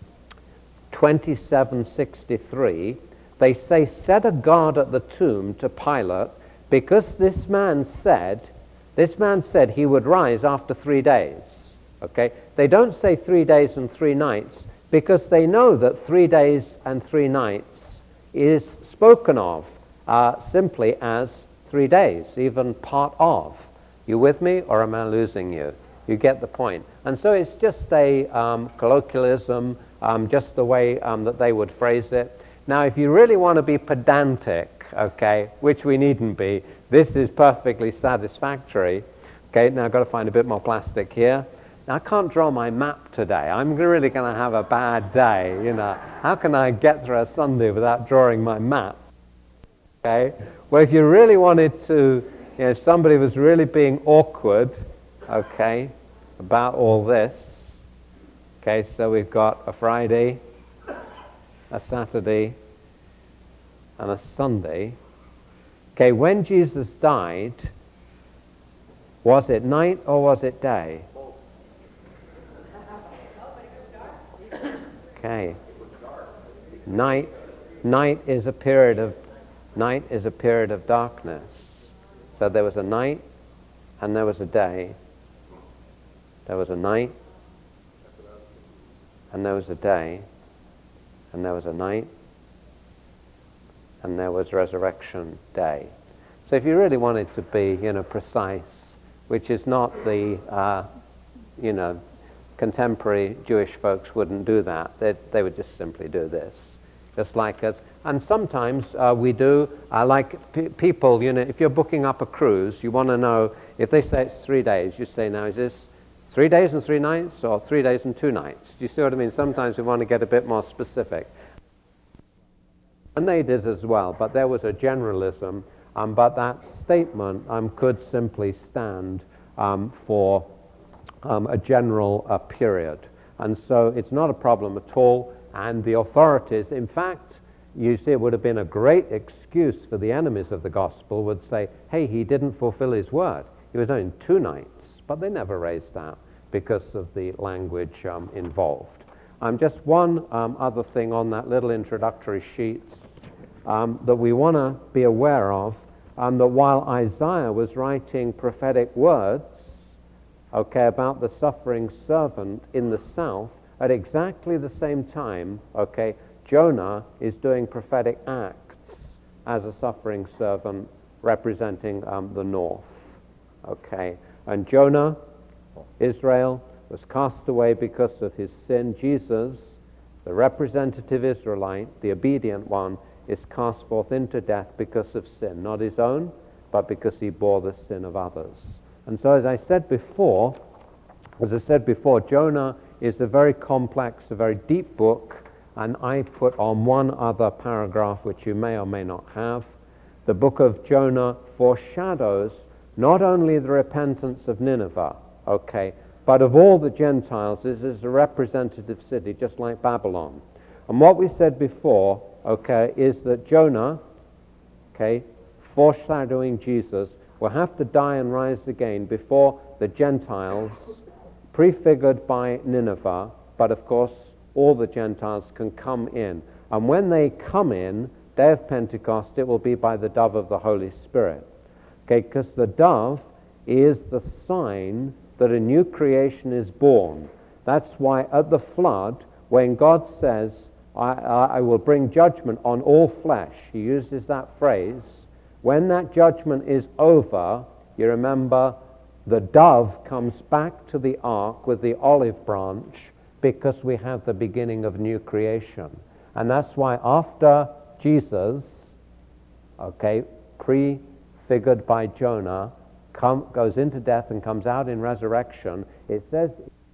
twenty-seven sixty-three, they say, set a guard at the tomb to Pilate, because this man said, this man said he would rise after three days. Okay? They don't say three days and three nights, because they know that three days and three nights is spoken of uh, simply as three days, even part of. You with me, or am I losing you? You get the point. And so it's just a um, colloquialism, um, just the way um, that they would phrase it. Now, if you really want to be pedantic, okay, which we needn't be, this is perfectly satisfactory. Okay, now I've got to find a bit more plastic here. Now, I can't draw my map today. I'm really going to have a bad day, you know. How can I get through a Sunday without drawing my map? Okay? Well, if you really wanted to, you know, if somebody was really being awkward, okay, about all this, okay, so we've got a Friday, a Saturday, and a Sunday. Okay, when Jesus died, Was it night or was it day? Okay. Night, night is a period of night is a period of darkness. So there was a night and there was a day. There was a night and there was a day and there was a night and there was resurrection day. So if you really wanted to be, you know, precise, which is not the, uh, you know, contemporary Jewish folks wouldn't do that. They, they would just simply do this, just like us. And sometimes uh, we do, uh, like p- people, you know, if you're booking up a cruise, you want to know, if they say it's three days, you say, now is this three days and three nights or three days and two nights? Do you see what I mean? Sometimes we want to get a bit more specific. And they did as well, but there was a generalism, um, but that statement um, could simply stand um, for um, a general uh, period. And so it's not a problem at all, and the authorities, in fact, you see, it would have been a great excuse for the enemies of the gospel would say, hey, he didn't fulfill his word. He was only two nights, but they never raised that because of the language um, involved. Um, just one um, other thing on that little introductory sheet um, that we want to be aware of, um, that while Isaiah was writing prophetic words, okay, about the suffering servant in the south, at exactly the same time, okay, Jonah is doing prophetic acts as a suffering servant representing um, the north, okay. And Jonah, Israel, was cast away because of his sin. Jesus, the representative Israelite, the obedient one, is cast forth into death because of sin, not his own, but because he bore the sin of others. And so, as I said before, as I said before, Jonah is a very complex, a very deep book, and I put on one other paragraph, which you may or may not have. The book of Jonah foreshadows not only the repentance of Nineveh, okay, but of all the Gentiles. This is a representative city, just like Babylon. And what we said before, okay, is that Jonah, okay, foreshadowing Jesus, will have to die and rise again before the Gentiles, prefigured by Nineveh, but of course all the Gentiles can come in. And when they come in, day of Pentecost, it will be by the dove of the Holy Spirit. Okay, because the dove is the sign that a new creation is born. That's why at the flood, when God says, I, I, I will bring judgment on all flesh, he uses that phrase. When that judgment is over, you remember the dove comes back to the ark with the olive branch because we have the beginning of new creation. And that's why after Jesus, okay, prefigured by Jonah, come, goes into death and comes out in resurrection, it says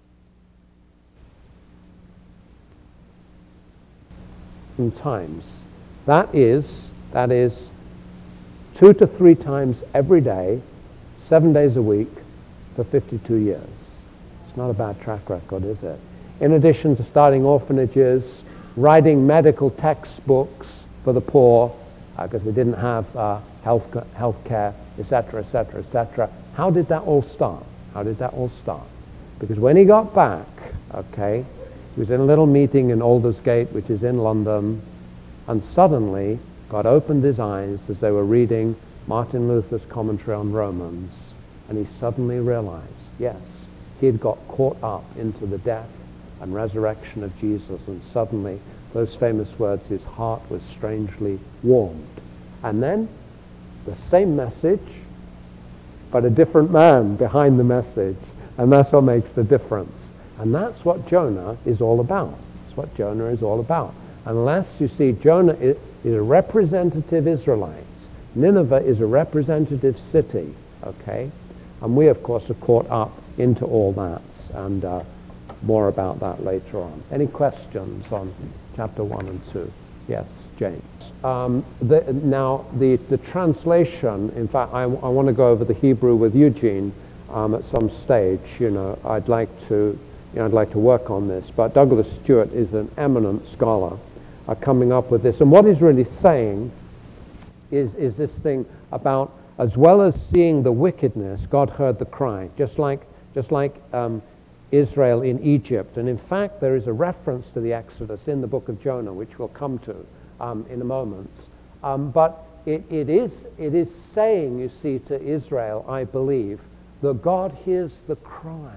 in times. That is, that is two to three times every day, seven days a week, for fifty-two years. It's not a bad track record, is it? In addition to starting orphanages, writing medical textbooks for the poor, because uh, they didn't have uh, health health care, et cetera, et cetera, et cetera. How did that all start? How did that all start? Because when he got back, okay, he was in a little meeting in Aldersgate, which is in London, and suddenly God opened his eyes as they were reading Martin Luther's commentary on Romans, and he suddenly realized, yes, he had got caught up into the death and resurrection of Jesus, and suddenly, those famous words, his heart was strangely warmed. And then, the same message, but a different man behind the message, and that's what makes the difference. And that's what Jonah is all about. That's what Jonah is all about. Unless, you see, Jonah is, is a representative Israelite. Nineveh is a representative city, okay? And we, of course, are caught up into all that, and uh, more about that later on. Any questions on chapter one and two? Yes, James. Um, the, now, the, the translation, in fact, I, I want to go over the Hebrew with Eugene um, at some stage. You know, I'd like to, you know, I'd like to work on this. But Douglas Stewart is an eminent scholar uh, coming up with this. And what he's really saying is, is this thing about as well as seeing the wickedness, God heard the cry, just like, just like um, Israel in Egypt. And in fact, there is a reference to the Exodus in the book of Jonah, which we'll come to um, in a moment. Um, but it, it, is, it is saying, you see, to Israel, I believe, that God hears the cry,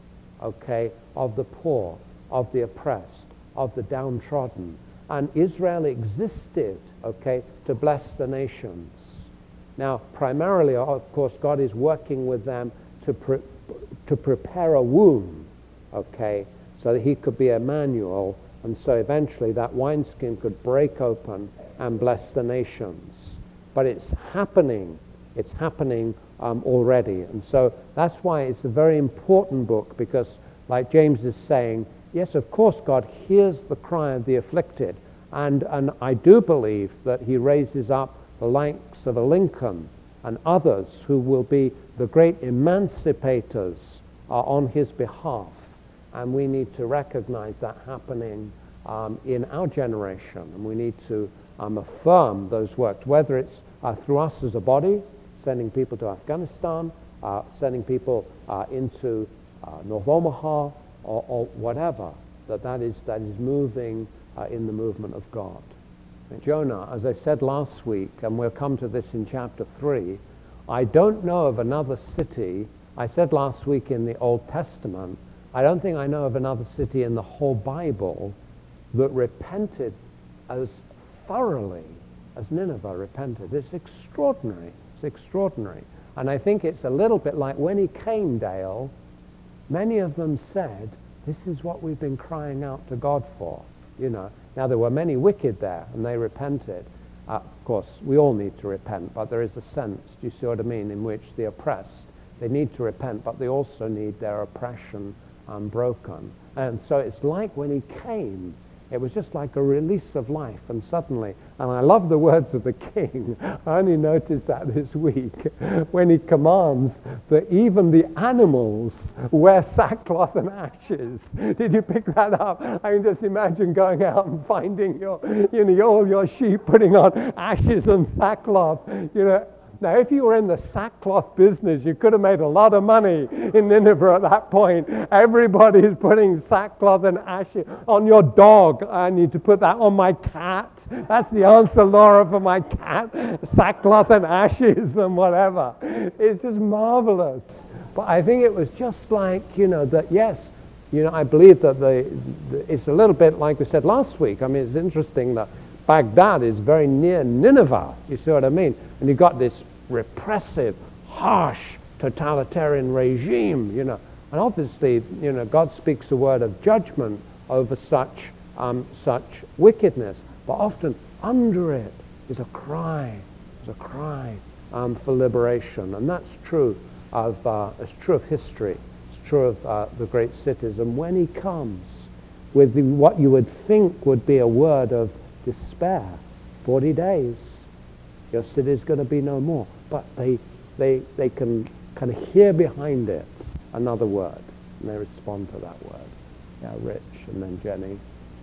okay, of the poor, of the oppressed, of the downtrodden. And Israel existed, okay, to bless the nations. Now, primarily, of course, God is working with them to, pre- to prepare a womb, okay, so that he could be Emmanuel, and so eventually that wineskin could break open and bless the nations. But it's happening. It's happening um, already. And so that's why it's a very important book, because like James is saying, yes, of course, God hears the cry of the afflicted. And, and I do believe that he raises up the likes of a Lincoln and others who will be the great emancipators uh, on his behalf. And we need to recognize that happening um, in our generation. And we need to um, affirm those works, whether it's uh, through us as a body, sending people to Afghanistan, uh, sending people uh, into uh, North Omaha, or, or whatever, that that is, that is moving uh, in the movement of God. And Jonah, as I said last week, and we'll come to this in chapter three, I don't know of another city, I said last week in the Old Testament, I don't think I know of another city in the whole Bible that repented as thoroughly as Nineveh repented. It's extraordinary. It's extraordinary. And I think it's a little bit like when he came, Dale, many of them said, this is what we've been crying out to God for, you know. Now, there were many wicked there, and they repented. Uh, of course, we all need to repent, but there is a sense, do you see what I mean, in which the oppressed, they need to repent, but they also need their oppression um, broken. And so it's like when he came, it was just like a release of life, and suddenly, and I love the words of the king, I only noticed that this week, when he commands that even the animals wear sackcloth and ashes. Did you pick that up? I can just imagine going out and finding your, you know, all your sheep putting on ashes and sackcloth, you know. Now, if you were in the sackcloth business, you could have made a lot of money in Nineveh at that point. Everybody is putting sackcloth and ashes on your dog. I need to put that on my cat. That's the answer, Laura, for my cat. Sackcloth and ashes and whatever. It's just marvelous. But I think it was just like, you know, that, yes, you know, I believe that the, the it's a little bit like we said last week. I mean, it's interesting that Baghdad is very near Nineveh, you see what I mean? And you've got this repressive, harsh, totalitarian regime, you know. And obviously, you know, God speaks a word of judgment over such, um, such wickedness. But often under it is a cry, is a cry um, for liberation. And that's true of, uh, it's true of history. It's true of uh, the great cities. And when he comes with the, what you would think would be a word of despair, forty days, your city is going to be no more. But they, they, they can kind of hear behind it another word, and they respond to that word. Yeah, Rich, and then Jenny.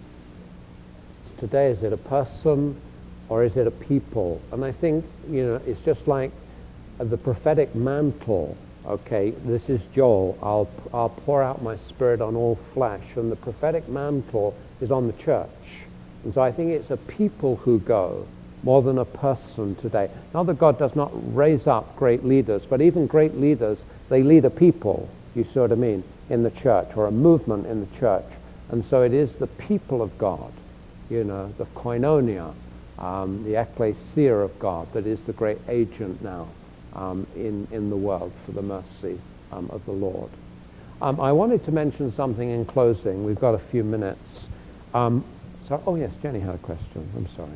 Today, is it a person or is it a people? And I think, you know, it's just like the prophetic mantle. Okay, this is Joel. I'll, I'll pour out my spirit on all flesh, and the prophetic mantle is on the church. And so I think it's a people who go more than a person today. Not that God does not raise up great leaders, but even great leaders, they lead a people, you see what I mean, in the church, or a movement in the church. And so it is the people of God, you know, the koinonia, um, the ecclesia of God, that is the great agent now um, in, in the world for the mercy um, of the Lord. Um, I wanted to mention something in closing. We've got a few minutes. Um, So, oh yes, Jenny had a question. I'm sorry.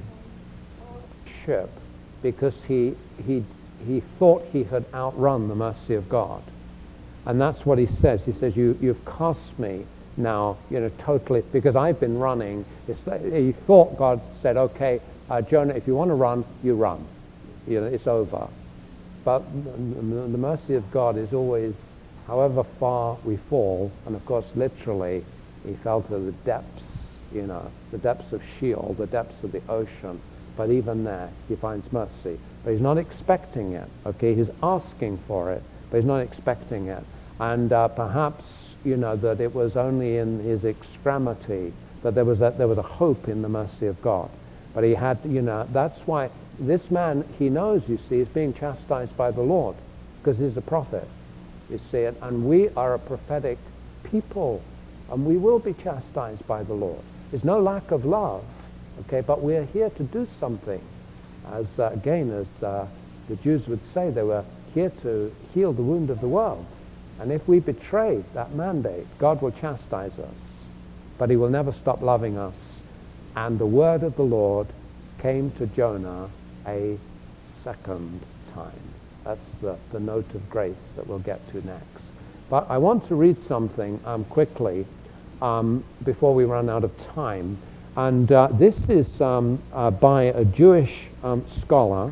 Ship, because he he he thought he had outrun the mercy of God, and that's what he says. He says, "You you've cost me now, you know, totally, because I've been running." It's, he thought God said, "Okay, uh, Jonah, if you want to run, you run. You know, it's over." But the, the mercy of God is always, however far we fall, and of course, literally, he fell to the depths. You know, the depths of Sheol, the depths of the ocean. but even there he finds mercy. But he's not expecting it, okay? He's asking for it, but he's not expecting it. And uh, perhaps, you know, that it was only in his extremity that there was a, there was a hope in the mercy of God. But he had, you know, that's why this man, he knows, you see, is being chastised by the Lord, because he's a prophet, you see it. And we are a prophetic people, and we will be chastised by the Lord. There's no lack of love, okay, but we're here to do something. As, uh, again, as uh, the Jews would say, they were here to heal the wound of the world. And if we betray that mandate, God will chastise us, but he will never stop loving us. And the word of the Lord came to Jonah a second time. That's the, the note of grace that we'll get to next. But I want to read something um, quickly um, before we run out of time. And uh, this is um, uh, by a Jewish um, scholar.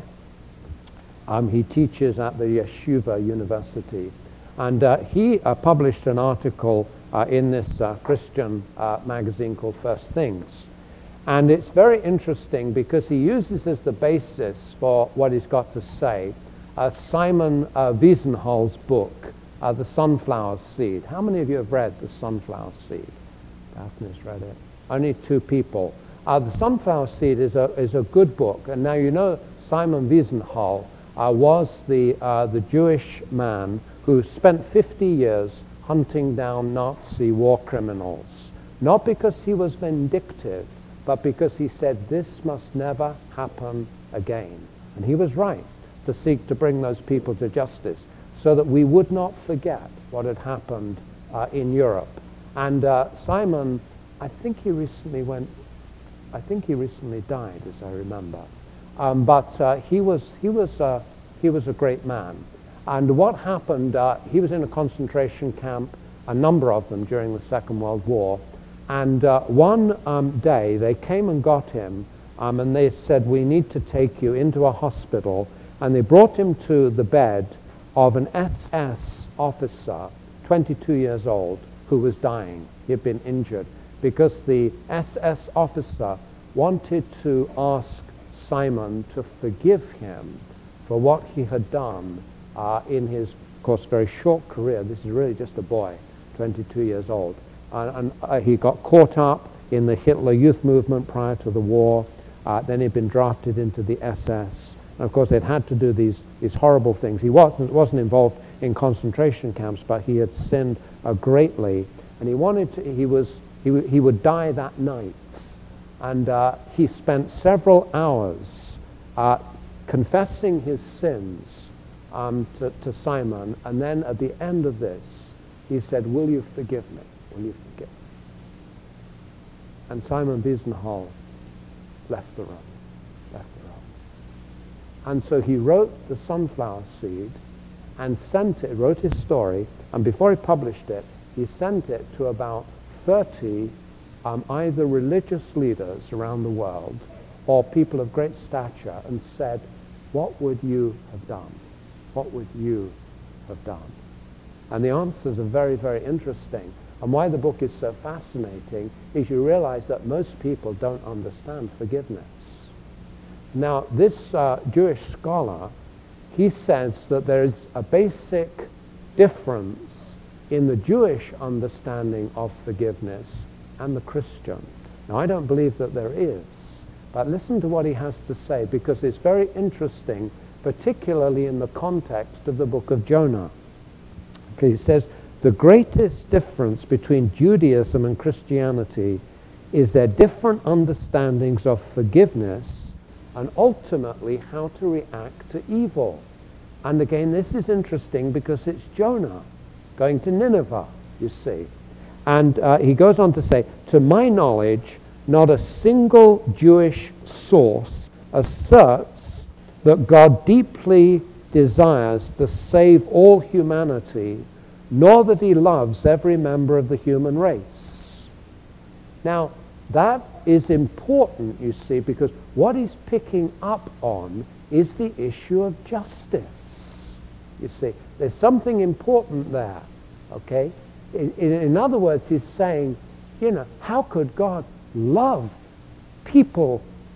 Um, he teaches at the Yeshiva University. And uh, he uh, published an article uh, in this uh, Christian uh, magazine called First Things. And it's very interesting because he uses as the basis for what he's got to say uh, Simon uh, Wiesenhal's book, uh, The Sunflower Seed. How many of you have read The Sunflower Seed? Daphne's read it. Only two people. Uh, the Sunflower Seed is a, is a good book. And now you know Simon Wiesenhal uh, was the, uh, the Jewish man who spent fifty years hunting down Nazi war criminals. Not because he was vindictive, but because he said this must never happen again. And he was right to seek to bring those people to justice so that we would not forget what had happened uh, in Europe. And uh, Simon, I think he recently went, I think he recently died, as I remember. Um, but uh, he was he was uh, he was a great man. And what happened? Uh, he was in a concentration camp, a number of them during the Second World War. And uh, one um, day they came and got him, um, and they said, "We need to take you into a hospital." And they brought him to the bed of an S S officer, twenty-two years old, who was dying. He had been injured because the S S officer wanted to ask Simon to forgive him for what he had done uh, in his, of course, very short career. This is really just a boy, twenty-two years old. Uh, and uh, he got caught up in the Hitler Youth Movement prior to the war. Uh, then he'd been drafted into the S S. And of course, they'd had to do these, these horrible things. He wasn't, wasn't involved in concentration camps, but he had sinned uh, greatly. And he wanted to, he was, he, w- he would die that night. And uh, he spent several hours uh, confessing his sins um, to, to Simon. And then at the end of this, he said, "Will you forgive me? Will you forgive me?" And Simon Wiesenhal left the room, left the room. And so he wrote The Sunflower Seed and sent it, wrote his story, and before he published it, he sent it to about thirty um, either religious leaders around the world or people of great stature and said, "What would you have done? What would you have done?" And the answers are very, very interesting. And why the book is so fascinating is you realize that most people don't understand forgiveness. Now, this uh, Jewish scholar, he says that there is a basic difference in the Jewish understanding of forgiveness and the Christian. Now, I don't believe that there is, but listen to what he has to say, because it's very interesting, particularly in the context of the book of Jonah. Okay, he says, "The greatest difference between Judaism and Christianity is their different understandings of forgiveness and ultimately how to react to evil." And again, this is interesting because it's Jonah going to Nineveh, you see. And uh, he goes on to say, "To my knowledge, not a single Jewish source asserts that God deeply desires to save all humanity, nor that he loves every member of the human race." Now, that is important, you see, because what he's picking up on is the issue of justice. You see, there's something important there, okay? In, in, in other words, he's saying, you know, how could God love people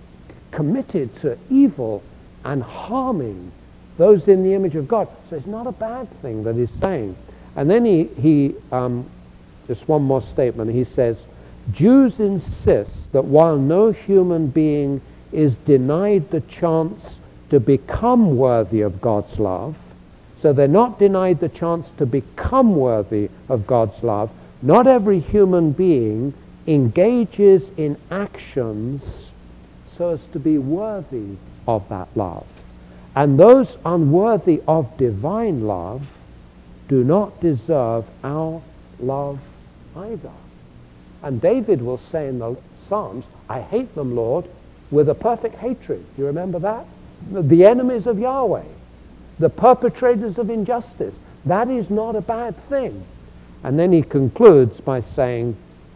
committed to evil and harming those in the image of God. So it's not a bad thing that he's saying. And then he, he um, just one more statement, he says, Jews insist that while no human being is denied the chance to become worthy of God's love, so they're not denied the chance to become worthy of God's love, not every human being engages in actions so as to be worthy of that love. And those unworthy of divine love do not deserve our love either. And David will say in the Psalms, I hate them, Lord, with a perfect hatred. Do you remember that? The enemies of Yahweh, the perpetrators of injustice. That is not a bad thing. And then he concludes by saying,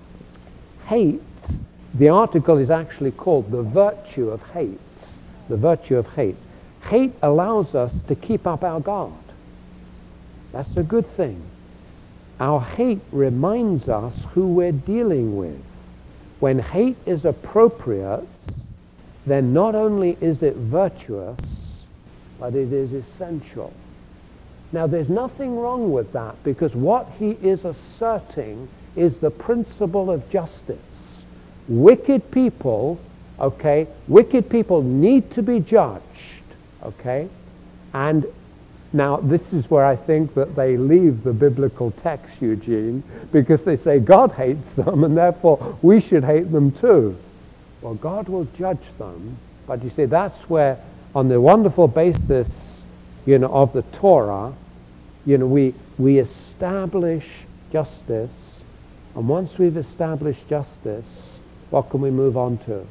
hate, the article is actually called the virtue of hate. The virtue of hate. Hate allows us to keep up our guard. That's a good thing. Our hate reminds us who we're dealing with. When hate is appropriate, then not only is it virtuous, but it is essential. Now, there's nothing wrong with that, because what he is asserting is the principle of justice. Wicked people, okay, wicked people need to be judged, okay? And now, this is where I think that they leave the biblical text, Eugene, because they say God hates them, and therefore we should hate them too. Well, God will judge them, but you see, that's where, on the wonderful basis, you know, of the Torah, you know, we we establish justice, and once we've established justice, what can we move on to?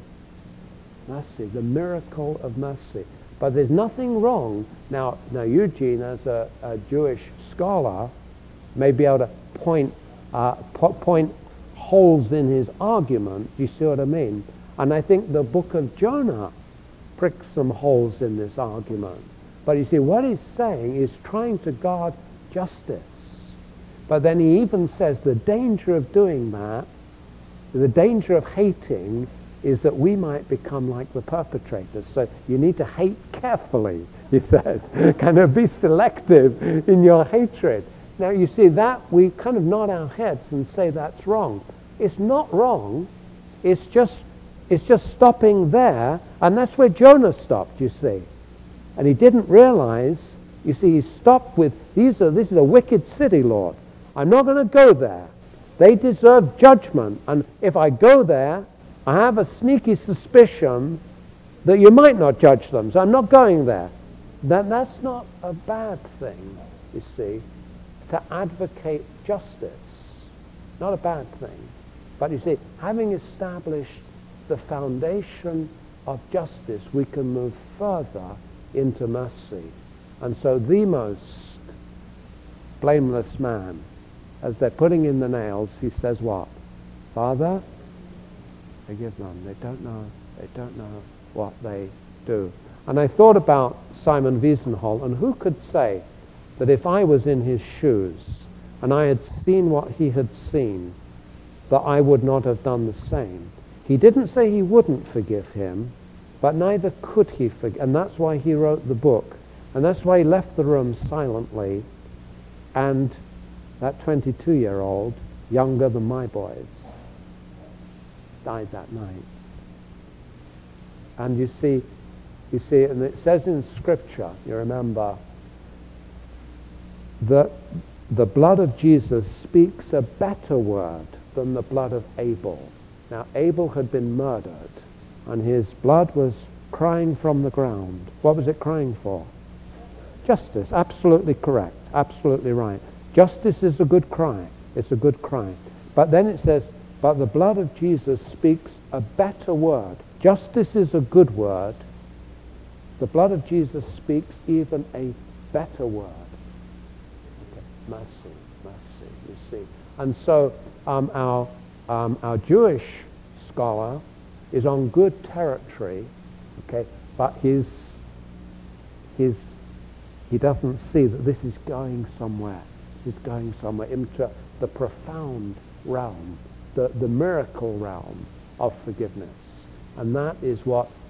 Mercy, the miracle of mercy. But there's nothing wrong. Now, now Eugene, as a, a Jewish scholar, may be able to point uh, po- point holes in his argument. Do you see what I mean? And I think the book of Jonah pricks some holes in this argument. But you see, what he's saying is trying to guard justice. But then he even says the danger of doing that, the danger of hating, is that we might become like the perpetrators. So you need to hate carefully, he says. Kind of be selective in your hatred. Now you see that we kind of nod our heads and say that's wrong. It's not wrong. It's just it's just stopping there, and that's where Jonah stopped, you see. And he didn't realize, you see, he stopped with, these are this is a wicked city, Lord. I'm not going to go there. They deserve judgment, and if I go there, I have a sneaky suspicion that you might not judge them, so I'm not going there. That, that's not a bad thing, you see, to advocate justice. Not a bad thing. But you see, having established the foundation of justice, we can move further into mercy. And so the most blameless man, as they're putting in the nails, he says what? Father, forgive them. They don't know. They don't know what they do. And I thought about Simon Wiesenthal, and who could say that if I was in his shoes and I had seen what he had seen, that I would not have done the same. He didn't say he wouldn't forgive him, but neither could he forgive. And that's why he wrote the book. And that's why he left the room silently. And that twenty-two-year-old, younger than my boys, died that night. And you see, you see, and it says in Scripture, you remember, that the blood of Jesus speaks a better word than the blood of Abel. Now, Abel had been murdered, and his blood was crying from the ground. What was it crying for? Justice. Absolutely correct. Absolutely right. Justice is a good cry. It's a good cry. But then it says, but the blood of Jesus speaks a better word. Justice is a good word. The blood of Jesus speaks even a better word. Okay. Mercy, mercy, you see. And so um, our um, our Jewish scholar is on good territory, okay, but his his he doesn't see that this is going somewhere. This is going somewhere into the profound realm, the, the miracle realm of forgiveness. And that is what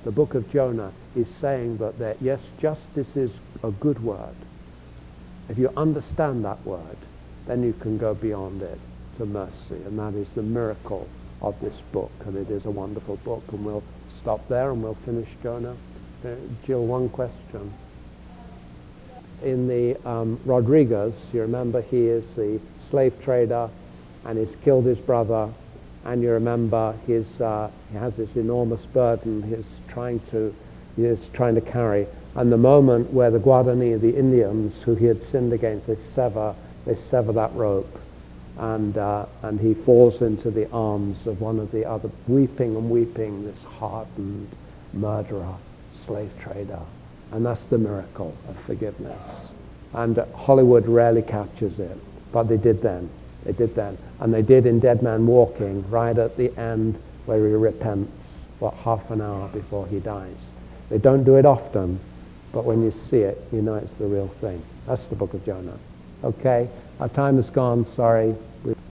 The book of Jonah is saying that there, yes, justice is a good word. If you understand that word, then you can go beyond it to mercy, and that is the miracle of this book, and it is a wonderful book. And we'll stop there and we'll finish Jonah. Uh, Jill, one question. In the um, Rodriguez, you remember he is the slave trader and he's killed his brother, and you remember his, uh, he has this enormous burden he's trying to, he is trying to carry. And the moment where the Guarani, the Indians who he had sinned against, they sever, they sever that rope, and uh, and he falls into the arms of one of the other, weeping and weeping, this hardened murderer, slave trader. And that's the miracle of forgiveness. And uh, Hollywood rarely captures it, but they did then. They did then. And they did in Dead Man Walking, right at the end where he repents, what, half an hour before he dies. They don't do it often, but when you see it, you know it's the real thing. That's the book of Jonah. Okay, our time is gone, sorry.